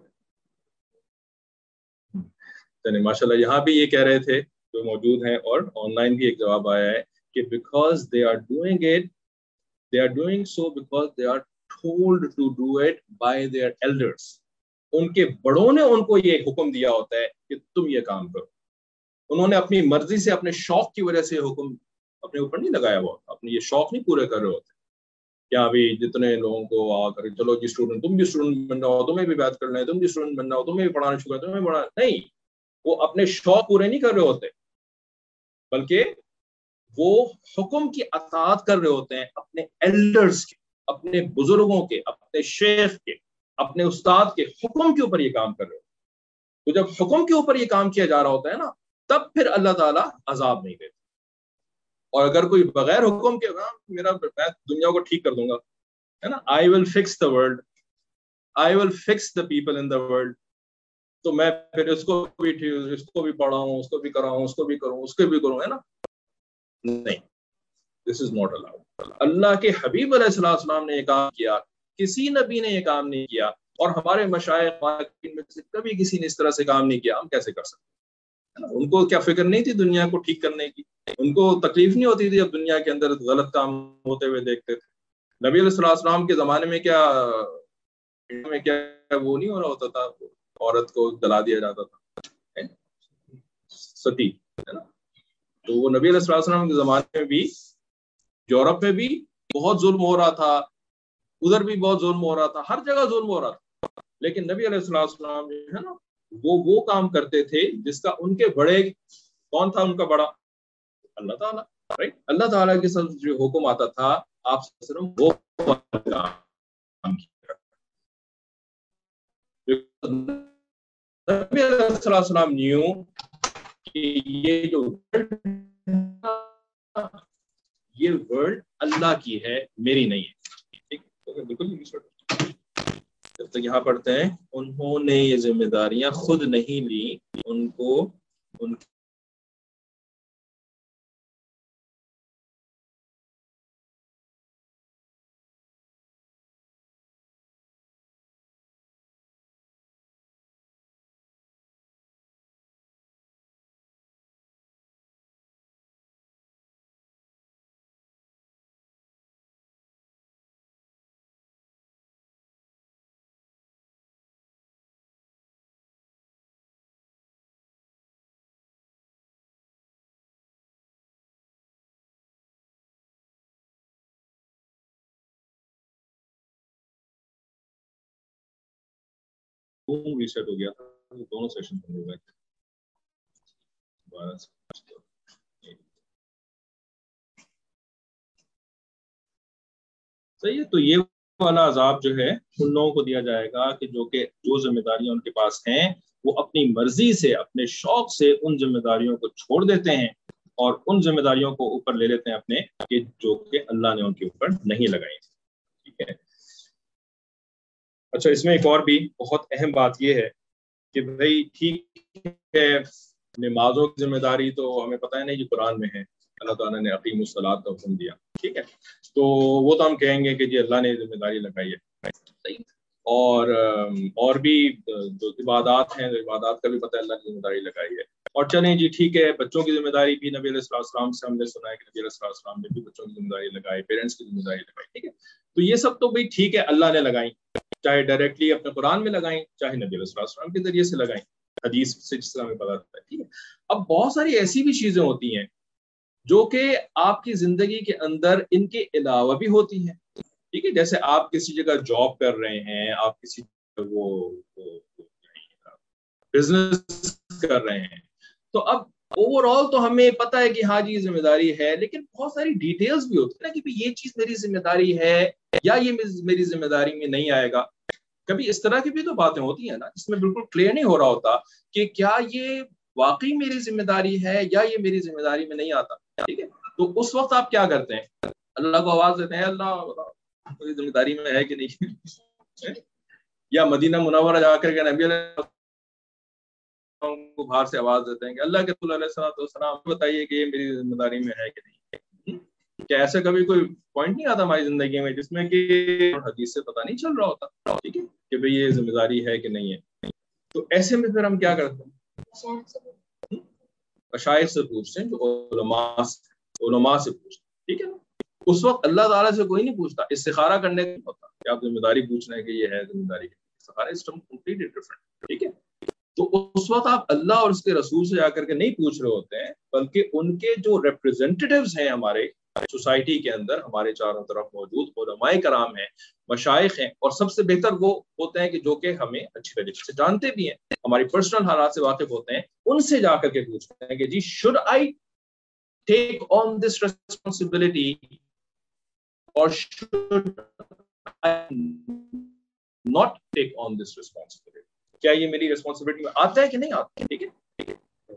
چلے ماشاء اللہ. یہاں بھی یہ کہہ رہے تھے جو موجود ہیں، اور آن لائن بھی ایک جواب آیا ہے کہ because they are doing it they are doing so because they are told to do it by their elders. ان کے بڑوں نے ان کو یہ حکم دیا ہوتا ہے کہ تم یہ کام کرو. انہوں نے اپنی مرضی سے، اپنے شوق کی وجہ سے حکم اپنے اوپر نہیں لگایا ہوا، اپنے یہ شوق نہیں پورے کر رہے ہوتے. کیا ابھی جتنے لوگوں کو آ کر چلو جی اسٹوڈنٹ، تم بھی اسٹوڈنٹ بننا ہو، تمہیں بھی بات کرنا ہے، تم بھی اسٹوڈنٹ بننا ہو، تمہیں بھی پڑھانا شروع ہے، تمہیں پڑھانا نہیں. وہ اپنے شوق پورے نہیں کر رہے ہوتے، بلکہ وہ حکم کی اطاعت کر رہے ہوتے ہیں اپنے ایلڈرز کے، اپنے بزرگوں کے، اپنے شیخ کے، اپنے استاد کے حکم کے اوپر یہ کام کر رہے ہوتے ہیں. تو جب حکم کے اوپر یہ کام کیا جا رہا ہوتا ہے نا، تب پھر اللہ تعالیٰ عذاب نہیں دیتا. اور اگر کوئی بغیر حکم کے میرا میں دنیا کو ٹھیک کر دوں گا، ہے نا، I will fix the world, I will fix the people in the world, تو میں پھر اس کو بھی اس کو بھی پڑھاؤں، اس کو بھی کراؤں، اس کو بھی کروں، اس کو بھی کروں، ہے نا. نہیں، دس از ناٹ الاؤڈ. اللہ کے حبیب علیہ الصلوۃ والسلام نے یہ کام کیا، کسی نبی نے یہ کام نہیں کیا، اور ہمارے مشائخ میں سے کبھی کسی نے اس طرح سے کام نہیں کیا. ہم کیسے کر سکتے؟ ان کو کیا فکر نہیں تھی دنیا کو ٹھیک کرنے کی؟ ان کو تکلیف نہیں ہوتی تھی جب دنیا کے اندر غلط کام ہوتے ہوئے دیکھتے تھے؟ نبی علیہ الصلوۃ والسلام کے زمانے میں کیا میں کیا وہ نہیں ہو رہا ہوتا تھا، عورت کو جلا دیا جاتا تھا ستی، ہے نا. تو وہ نبی علیہ الصلوۃ والسلام کے زمانے میں بھی یورپ میں بھی بہت ظلم ہو رہا تھا، ادھر بھی بہت ظلم ہو رہا تھا، ہر جگہ ظلم ہو رہا تھا. لیکن نبی علیہ الصلوۃ والسلام جو ہے نا، وہ وہ کام کرتے تھے جس کا ان کے بڑے، کون تھا ان کا بڑا؟ اللہ تعالیٰ. رائٹ، اللہ تعالیٰ کے ساتھ جو حکم آتا تھا آپ صرف وہ کام کیا. نبی علیہ السلام نیو کہ یہ جو یہ ورلڈ اللہ کی ہے، میری نہیں ہے. بالکل. جب تک یہاں پڑھتے ہیں، انہوں نے یہ ذمہ داریاں خود نہیں لی، ان کو ان ریسیٹ ہو گیا تھا، دونوں سیشن ہو گئے تھے. صحیح ہے. تو یہ والا عذاب جو ہے ان لوگوں کو دیا جائے گا کہ جو کہ جو ذمہ داریاں ان کے پاس ہیں وہ اپنی مرضی سے، اپنے شوق سے ان ذمہ داریوں کو چھوڑ دیتے ہیں اور ان ذمہ داریوں کو اوپر لے لیتے ہیں اپنے، کہ جو کہ اللہ نے ان کے اوپر نہیں لگائی. ٹھیک ہے. اچھا، اس میں ایک اور بھی بہت اہم بات یہ ہے کہ بھائی ٹھیک ہے، نمازوں کی ذمہ داری تو ہمیں پتہ ہے نہیں کہ قرآن میں ہے، اللہ تعالیٰ نے اقیم الصلاۃ کا حکم دیا. ٹھیک ہے، تو وہ تو ہم کہیں گے کہ جی اللہ نے ذمہ داری لگائی ہے. صحیح. اور اور بھی جو عبادات ہیں، عبادات کا بھی پتہ ہے اللہ نے ذمہ داری لگائی ہے. اور چلیں جی ٹھیک ہے، بچوں کی ذمہ داری بھی نبی علیہ السلام سے ہم نے سنا ہے کہ نبی علیہ السلام نے بھی بچوں کی ذمہ داری لگائی، پیرنٹس کی ذمہ داری لگائی. ٹھیک ہے، تو یہ سب تو بھائی ٹھیک ہے اللہ نے لگائی. چاہے ڈائریکٹلی اپنے قرآن میں لگائیں، چاہے نبی علیہ السلام کے ذریعے سے لگائیں، حدیث سے جس طرح ہمیں پتا چلتا ہے. ٹھیک ہے. اب بہت ساری ایسی بھی چیزیں ہوتی ہیں جو کہ آپ کی زندگی کے اندر ان کے علاوہ بھی ہوتی ہیں. ٹھیک ہے. جیسے آپ کسی جگہ جاب کر رہے ہیں، آپ کسی وہ بزنس کر رہے ہیں، تو اب اوور آل تو ہمیں پتا ہے کہ ہاں جی ذمہ داری ہے، لیکن بہت ساری ڈیٹیلز بھی ہوتی ہے نا کہ یہ چیز میری ذمہ داری ہے یا یہ میری ذمہ داری میں نہیں آئے گا. کبھی اس طرح کی بھی تو باتیں ہوتی ہیں نا جس میں بالکل کلیئر نہیں ہو رہا ہوتا کہ کیا یہ واقعی میری ذمہ داری ہے یا یہ میری ذمہ داری میں نہیں آتا. ٹھیک ہے. تو اس وقت آپ کیا کرتے ہیں؟ اللہ کو آواز دیتے ہیں، اللہ میری ذمہ داری میں ہے کہ نہیں. یا مدینہ منورہ جا کر کے نبی علیہ کو باہر سے آواز دیتے ہیں کہ اللہ کے رسول علیہ السلام بتائیے کہ یہ میری ذمہ داری میں ہے کہ نہیں. کیا ایسا کبھی کوئی پوائنٹ نہیں آتا ہماری زندگی میں جس میں کہ حدیث سے پتہ نہیں چل رہا ہوتا ٹھیک ہے کہ بھئی یہ ذمہ داری ہے کہ نہیں ہے؟ تو ایسے میں پھر ہم کیا کرتے ہیں؟ مشائخ سے پوچھتے ہیں، جو علماء علماء سے پوچھتے ہیں. ٹھیک ہے نا. اس وقت اللہ تعالیٰ سے کوئی نہیں پوچھتا، استخارہ کرنے کا ہوتا کہ آپ ذمہ داری پوچھ رہے ہیں کہ یہ ہے ذمہ داری. استخارہ از کمپلیٹلی ڈفرنٹ. ٹھیک ہے. تو اس وقت آپ اللہ اور اس کے رسول سے جا کر کے نہیں پوچھ رہے ہوتے ہیں، بلکہ ان کے جو ریپرزینٹیوز ہیں ہمارے سوسائٹی کے اندر، ہمارے چاروں طرف موجود علماء کرام ہیں، مشائخ ہیں، اور سب سے بہتر وہ ہوتے ہیں کہ جو کہ ہمیں اچھی طریقے سے جانتے بھی ہیں، ہماری پرسنل حالات سے واقف ہوتے ہیں. ان سے جا کر کے پوچھتے ہیں کہ جی should I take on this responsibility or should I not take on this responsibility؟ کیا یہ میری ریسپانسبلٹی میں آتا ہے کہ نہیں آتا؟ ٹھیک ہے.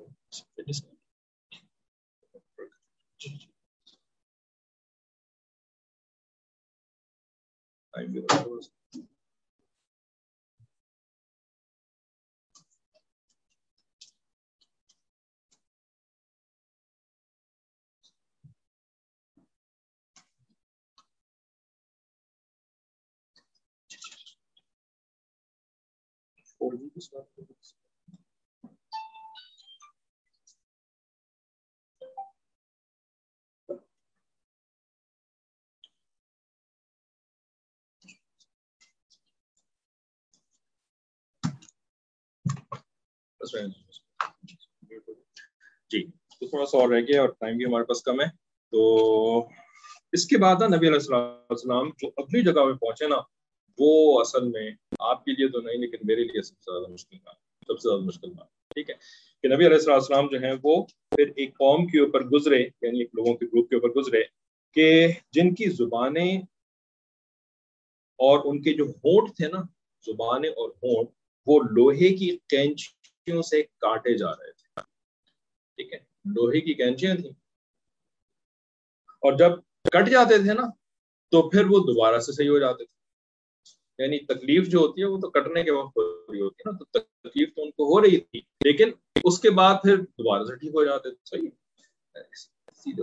جی تو تھوڑا سا اور رہ گیا اور ٹائم بھی ہمارے پاس کم ہے. تو اس کے بعد نا نبی علیہ السلام جو اپنی جگہ پہ پہنچے نا، وہ اصل میں آپ کے لیے تو نہیں لیکن میرے لیے سب سے زیادہ مشکل تھا. سب سے زیادہ مشکل تھا. ٹھیک ہے. کہ نبی علیہ السلام جو ہیں وہ پھر ایک قوم کے اوپر گزرے، یعنی ایک لوگوں کے گروپ کے اوپر گزرے کہ جن کی زبانیں اور ان کے جو ہونٹ تھے نا، زبانیں اور ہونٹ وہ لوہے کی کینچیوں سے کاٹے جا رہے تھے. ٹھیک ہے. لوہے کی کینچیاں تھیں اور جب کٹ جاتے تھے نا تو پھر وہ دوبارہ سے صحیح ہو جاتے تھے. یعنی تکلیف جو ہوتی ہے وہ تو کٹنے کے وقت ہو رہی ہوتی ہے نا، تو تکلیف تو ان کو ہو رہی تھی لیکن اس کے بعد پھر دوبارہ سے ٹھیک ہو جاتے تھے. صحیح.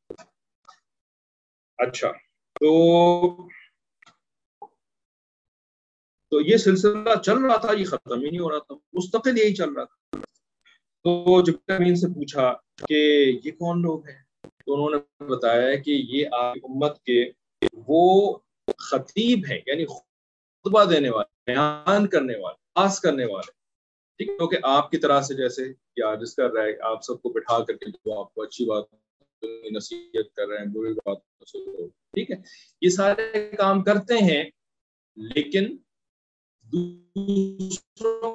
اچھا تو تو یہ سلسلہ چل رہا تھا، یہ ختم ہی نہیں ہو رہا تھا، مستقل یہی چل رہا تھا. تو جب امین سے پوچھا کہ یہ کون لوگ ہیں، تو انہوں نے بتایا کہ یہ آپ امت کے وہ خطیب ہیں، یعنی خطبہ دینے والے، بیان کرنے والے، خاص کرنے والے. ٹھیک ہے. کیونکہ آپ کی طرح سے جیسے یا جس کر رہا ہے آپ سب کو بٹھا کر کے جو آپ کو اچھی بات نصیحت کر رہے ہیں، بری بات. ٹھیک ہے. یہ سارے کام کرتے ہیں لیکن دوسروں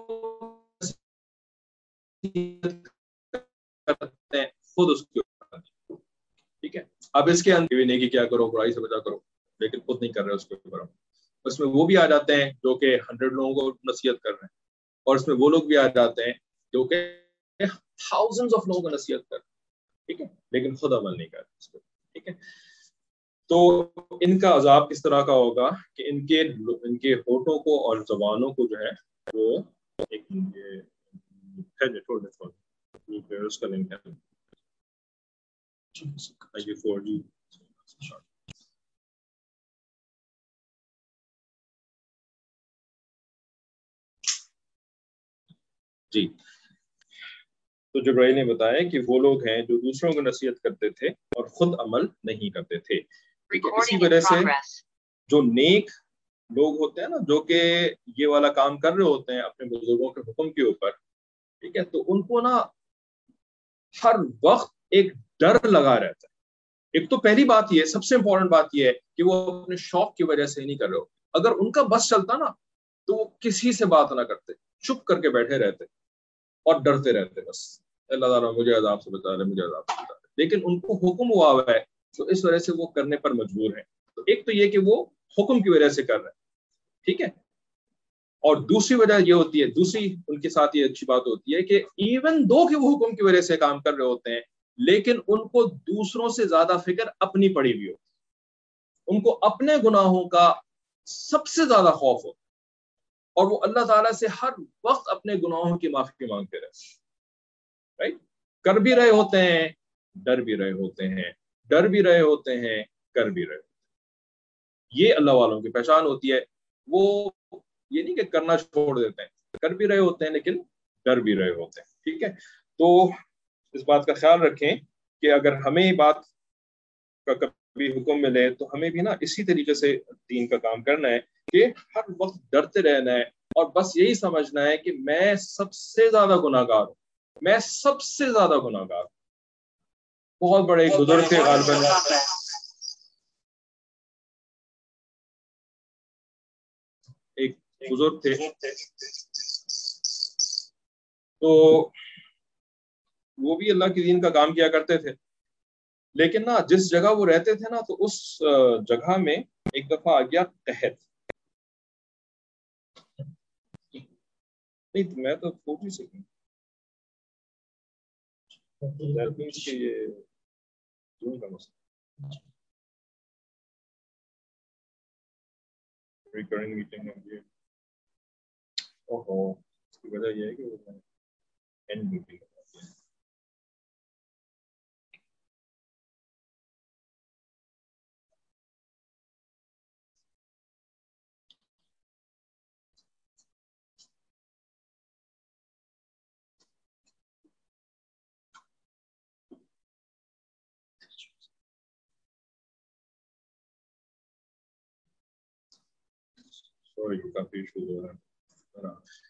کرتے ہیں خود اس کے اوپر. ٹھیک ہے. اب اس کے اندر بھی نہیں کہ کیا کرو، برائی سے بچا کرو، لیکن خود نہیں کر رہے اس کے اوپر. اس میں وہ بھی آ جاتے ہیں جو کہ ہنڈریڈ لوگوں کو نصیحت کر رہے ہیں، اور اس میں وہ لوگ بھی آ جاتے ہیں جو کہ تھاؤزنڈز آف لوگوں کو نصیحت کر رہے ہیں. ٹھیک ہے. لیکن خود عمل نہیں کر رہے. ٹھیک ہے. تو ان کا عذاب کس طرح کا ہوگا کہ ان کے ان کے ہونٹوں کو اور زبانوں کو جو ہے وہ ایک اس کا لنک ہے جی. تو جبرائیل نے بتایا کہ وہ لوگ ہیں جو دوسروں کو نصیحت کرتے تھے اور خود عمل نہیں کرتے تھے. اسی وجہ سے جو نیک لوگ ہوتے ہیں نا جو کہ یہ والا کام کر رہے ہوتے ہیں اپنے بزرگوں کے حکم کے اوپر، ٹھیک ہے، تو ان کو نا ہر وقت ایک ڈر لگا رہتا ہے. ایک تو پہلی بات یہ سب سے امپورٹنٹ بات یہ ہے کہ وہ اپنے شوق کی وجہ سے نہیں کر رہے ہو. اگر ان کا بس چلتا نا تو وہ کسی سے بات نہ کرتے، چپ کر کے بیٹھے رہتے اور ڈرتے رہتے بس، اللہ تعالیٰ مجھے عذاب سے بتا رہے مجھے عذاب سے بتا رہے. لیکن ان کو حکم ہوا ہوا ہے تو اس وجہ سے وہ کرنے پر مجبور ہیں. تو ایک تو یہ کہ وہ حکم کی وجہ سے کر رہے ہیں، ٹھیک ہے. اور دوسری وجہ یہ ہوتی ہے، دوسری ان کے ساتھ یہ اچھی بات ہوتی ہے کہ ایون دو کہ وہ حکم کی وجہ سے کام کر رہے ہوتے ہیں، لیکن ان کو دوسروں سے زیادہ فکر اپنی پڑی ہوئی ہوتی ہے. ان کو اپنے گناہوں کا سب سے زیادہ خوف ہوتا ہے اور وہ اللہ تعالیٰ سے ہر وقت اپنے گناہوں کی معافی مانگتے رہتے ہیں. رائٹ؟ کر بھی رہے ہوتے ہیں، ڈر بھی رہے ہوتے ہیں، ڈر بھی رہے ہوتے ہیں، کر بھی رہے ہوتے ہیں. یہ اللہ والوں کی پہچان ہوتی ہے. وہ یہ نہیں کہ کرنا چھوڑ دیتے ہیں، کر بھی رہے ہوتے ہیں لیکن ڈر بھی رہے ہوتے ہیں. ٹھیک ہے، تو اس بات کا خیال رکھیں کہ اگر ہمیں بات کا کبھی حکم ملے تو ہمیں بھی نا اسی طریقے سے دین کا کام کرنا ہے کہ ہر وقت ڈرتے رہنا ہے اور بس یہی سمجھنا ہے کہ میں سب سے زیادہ گناہ گار ہوں، میں سب سے زیادہ گناہ گار ہوں. بہت بڑے ایک بزرگ تھے غالباً، ایک بزرگ تھے تو وہ بھی اللہ کے دین کا کام کیا کرتے تھے. لیکن نا جس جگہ وہ رہتے تھے نا تو اس جگہ میں ایک دفعہ آ گیا قحط. نہیں میں تو فوٹو سے یہ کا مسئلہ ریکرنگ میٹنگ ہے. اوہو اس کی وجہ یہ ہے کہ وہ اینڈ میٹنگ ہے. سوری کافی ایشو ہو رہا ہے.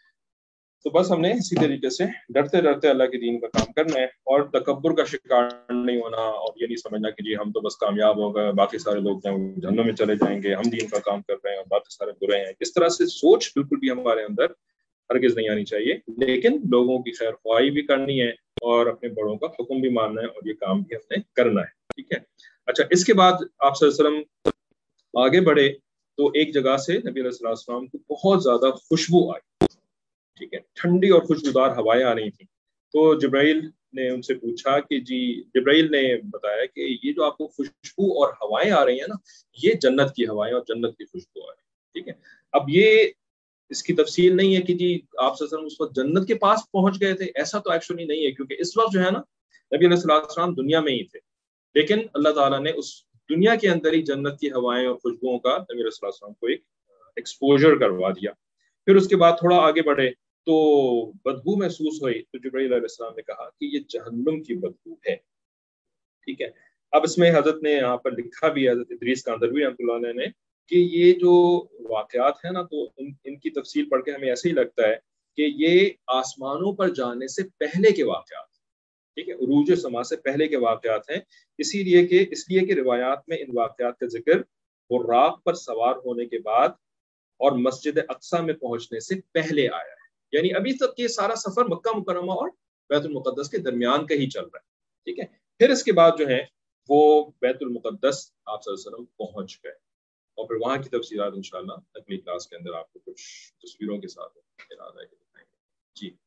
تو بس ہم نے اسی طریقے سے ڈرتے ڈرتے اللہ کے دین کا کام کرنا ہے اور تکبر کا شکار نہیں ہونا اور یہ نہیں سمجھنا کہ جی ہم تو بس کامیاب ہو گئے باقی سارے لوگ جہنم میں چلے جائیں گے، ہم دین کا کام کر رہے ہیں اور باقی سارے برے ہیں. اس طرح سے سوچ بالکل بھی ہمارے اندر ہرگز نہیں آنی چاہیے. لیکن لوگوں کی خیر خواہی بھی کرنی ہے اور اپنے بڑوں کا حکم بھی ماننا ہے اور یہ کام بھی ہم نے کرنا ہے. ٹھیک ہے. اچھا اس کے بعد آپ صلی اللہ علیہ وسلم آگے بڑھے تو ایک جگہ سے نبی علیہ السلام کو بہت زیادہ خوشبو آئی. ٹھیک ہے، ٹھنڈی اور خوشبودار ہوائیں آ رہی تھیں. تو جبرائیل نے ان سے پوچھا کہ جی، جبرائیل نے بتایا کہ یہ جو آپ کو خوشبو اور ہوائیں آ رہی ہیں نا یہ جنت کی ہوائیں اور جنت کی خوشبو آ رہی ہے. ٹھیک ہے. اب یہ اس کی تفصیل نہیں ہے کہ جی آپ صلی اللہ علیہ وسلم اس وقت جنت کے پاس پہنچ گئے تھے، ایسا تو ایکچولی نہیں ہے کیونکہ اس وقت جو ہے نا نبی علیہ السلام دنیا میں ہی تھے. لیکن اللہ تعالیٰ نے اس دنیا کے اندر ہی جنت کی ہوائیں اور خوشبوؤں کا نبی علیہ السلام کو ایک ایکسپوجر کروا دیا. پھر اس کے بعد تھوڑا آگے بڑھے تو بدبو محسوس ہوئی تو جبرائیل علیہ السلام نے کہا کہ یہ جہنم کی بدبو ہے. ٹھیک ہے. اب اس میں حضرت نے یہاں پر لکھا بھی، حضرت ادریس کاندروی رحمۃ اللہ علیہ نے، کہ یہ جو واقعات ہیں نا تو ان, ان کی تفصیل پڑھ کے ہمیں ایسے ہی لگتا ہے کہ یہ آسمانوں پر جانے سے پہلے کے واقعات، ٹھیک ہے، عروج سما سے پہلے کے واقعات ہیں. اسی لیے کہ اس لیے کہ روایات میں ان واقعات کا ذکر براق پر سوار ہونے کے بعد اور مسجد اقصی میں پہنچنے سے پہلے آیا ہے. یعنی ابھی تک یہ سارا سفر مکہ مکرمہ اور بیت المقدس کے درمیان کا ہی چل رہا ہے. ٹھیک ہے. پھر اس کے بعد جو ہے وہ بیت المقدس آپ صلی اللہ علیہ وسلم پہنچ گئے اور پھر وہاں کی تفصیلات انشاءاللہ اگلی کلاس کے اندر آپ کو کچھ تصویروں کے ساتھ ارادہ ہے کہ دکھائیں گے. جی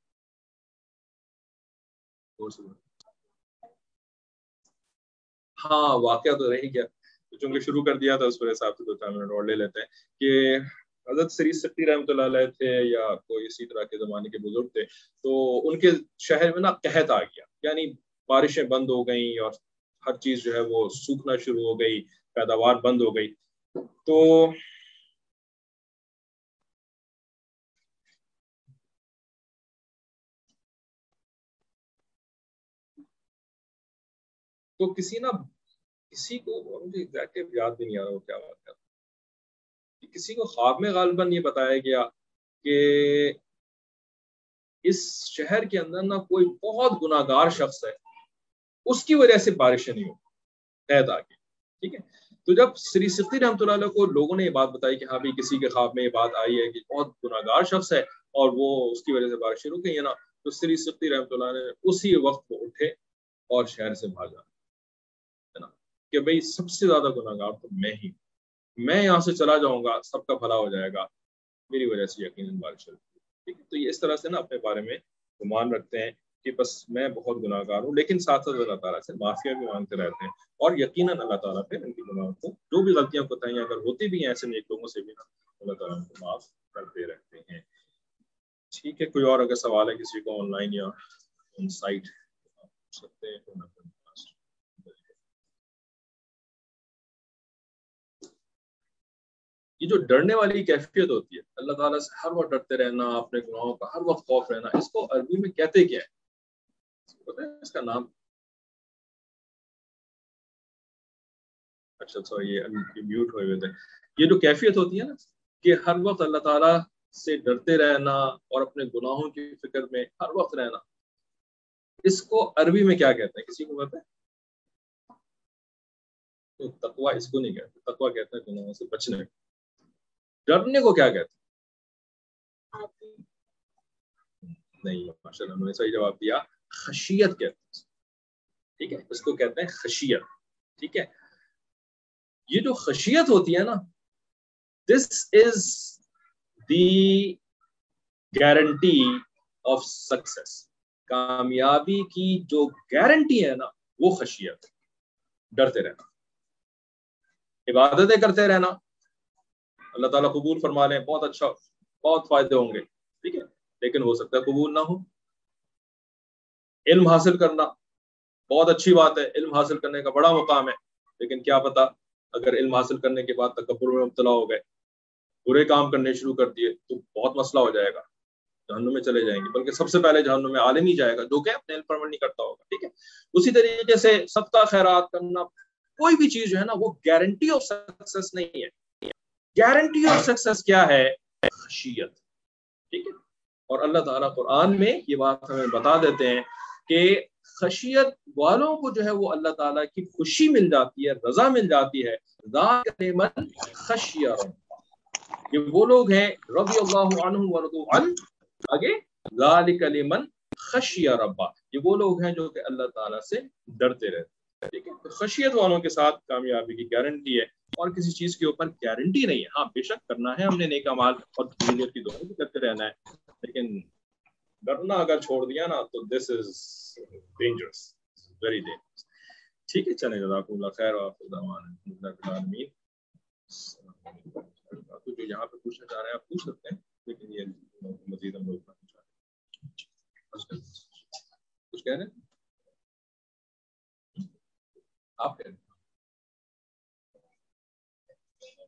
ہاں واقعہ تو رہ ہی گیا، چونکہ شروع کر دیا تھا اس پر حساب سے دو چار منٹ اور لے لیتے ہیں کہ حضرت سری ستی رحمۃ اللہ علیہ تھے یا کوئی اسی طرح کے زمانے کے بزرگ تھے، تو ان کے شہر میں نا قحط آ گیا، یعنی بارشیں بند ہو گئیں اور ہر چیز جو ہے وہ سوکھنا شروع ہو گئی، پیداوار بند ہو گئی. تو تو کسی نا کسی کو مجھے ایگزیکٹلی یاد بھی نہیں آ رہا وہ کیا بات ہے. کہ کسی کو خواب میں غالباً یہ بتایا گیا کہ اس شہر کے اندر نا کوئی بہت گناہ گار شخص ہے، اس کی وجہ سے بارشیں نہیں ہوتی ہے تاکہ ٹھیک ہے. تو جب سری سختی رحمۃ اللہ علیہ کو لوگوں نے یہ بات بتائی کہ ہاں بھی کسی کے خواب میں یہ بات آئی ہے کہ بہت گناہ گار شخص ہے اور وہ اس کی وجہ سے بارشیں رک گئی ہے نا، تو سری سختی رحمۃ اللہ نے اسی وقت وہ اٹھے اور شہر سے بھاگا ہے نا کہ بھئی سب سے زیادہ گناہ گار تو میں ہی ہوں، میں یہاں سے چلا جاؤں گا سب کا بھلا ہو جائے گا، میری وجہ سے یقیناً بارش ہوگی. ٹھیک ہے، تو یہ اس طرح سے نا اپنے بارے میں گمان رکھتے ہیں کہ بس میں بہت گناہ گار ہوں، لیکن ساتھ ساتھ اللہ تعالیٰ سے معافیا بھی مانگتے رہتے ہیں اور یقیناً اللہ تعالیٰ پہ ان کی گناہوں کو جو بھی غلطیاں کوتاہیاں اگر ہوتی بھی ہیں ایسے نیک لوگوں سے بھی نا اللہ تعالیٰ ان کو معاف کرتے رہتے ہیں. ٹھیک ہے، کوئی اور اگر سوال ہے کسی کو آن لائن یا آن سائٹ پوچھ سکتے ہیں. یہ جو ڈرنے والی کیفیت ہوتی ہے اللہ تعالیٰ سے ہر وقت ڈرتے رہنا، اپنے گناہوں کا ہر وقت خوف رہنا، اس کو عربی میں کہتے کیا ہے؟ پتہ ہے اس کا نام؟ اچھا سوری یہ میوٹ ہوئے ہوئے تھے. یہ جو کیفیت ہوتی ہے نا کہ ہر وقت اللہ تعالیٰ سے ڈرتے رہنا اور اپنے گناہوں کی فکر میں ہر وقت رہنا، اس کو عربی میں کیا کہتے ہیں؟ کسی کو پتہ ہے؟ تو تقویٰ اس کو نہیں کہتے، تقویٰ کہتے ہیں گناہوں سے بچنے. ڈرنے کو کیا کہتے ہیں؟ نہیں ماشاء اللہ میں نے صحیح جواب دیا، خشیت کہتے ہیں. ٹھیک ہے، اس کو کہتے ہیں خشیت. ٹھیک ہے، یہ جو خشیت ہوتی ہے نا this is the guarantee of success. کامیابی کی جو گارنٹی ہے نا وہ خشیت، ڈرتے رہنا، عبادتیں کرتے رہنا، اللہ تعالیٰ قبول فرما لیں بہت اچھا، بہت فائدے ہوں گے. ٹھیک ہے، لیکن ہو سکتا ہے قبول نہ ہو. علم حاصل کرنا بہت اچھی بات ہے، علم حاصل کرنے کا بڑا مقام ہے، لیکن کیا پتا اگر علم حاصل کرنے کے بعد تکبر میں مبتلا ہو گئے، برے کام کرنے شروع کر دیے تو بہت مسئلہ ہو جائے گا، جہنم میں چلے جائیں گے. بلکہ سب سے پہلے جہنم میں عالم ہی جائے گا جو کہ اپنے علم پر عمل نہیں کرتا ہوگا. ٹھیک ہے، اسی طریقے سے صدقہ خیرات کرنا، کوئی بھی چیز جو ہے نا وہ گارنٹی آف سکسیس نہیں ہے. گارنٹی آف سکسیس کیا ہے؟ خشیت. ٹھیک ہے، اور اللہ تعالیٰ قرآن میں یہ بات ہمیں بتا دیتے ہیں کہ خشیت والوں کو جو ہے وہ اللہ تعالیٰ کی خوشی مل جاتی ہے، رضا مل جاتی ہے. ذالک لمن خشی رب، یہ وہ لوگ ہیں رضی اللہ عنہ ورضوا عنہ. آگے ذالک لمن خشی رب، یہ وہ لوگ ہیں جو کہ اللہ تعالیٰ سے ڈرتے رہتے ہیں. ٹھیک ہے، تو خشیت والوں کے ساتھ کامیابی کی گارنٹی ہے اور کسی چیز کے اوپر گارنٹی نہیں ہے. ہاں بے شک کرنا ہے ہم نے نیک اعمال اور دنیا کی دعائیں بھی کرتے رہنا ہے، لیکن ڈرنا اگر چھوڑ دیا نا تو this is dangerous, very dangerous. ٹھیک ہے، چلیں جزاکم اللہ خیر و آخر دعوانا الحمد للہ رب العالمین. جو یہاں پہ پوچھنا چاہ رہے ہیں آپ پوچھ سکتے ہیں، لیکن یہ مزید ہم لوگ پوچھنا چاہ رہے ہیں. کچھ کہہ رہے ہیں آپ؟ کہہ رہے ہیں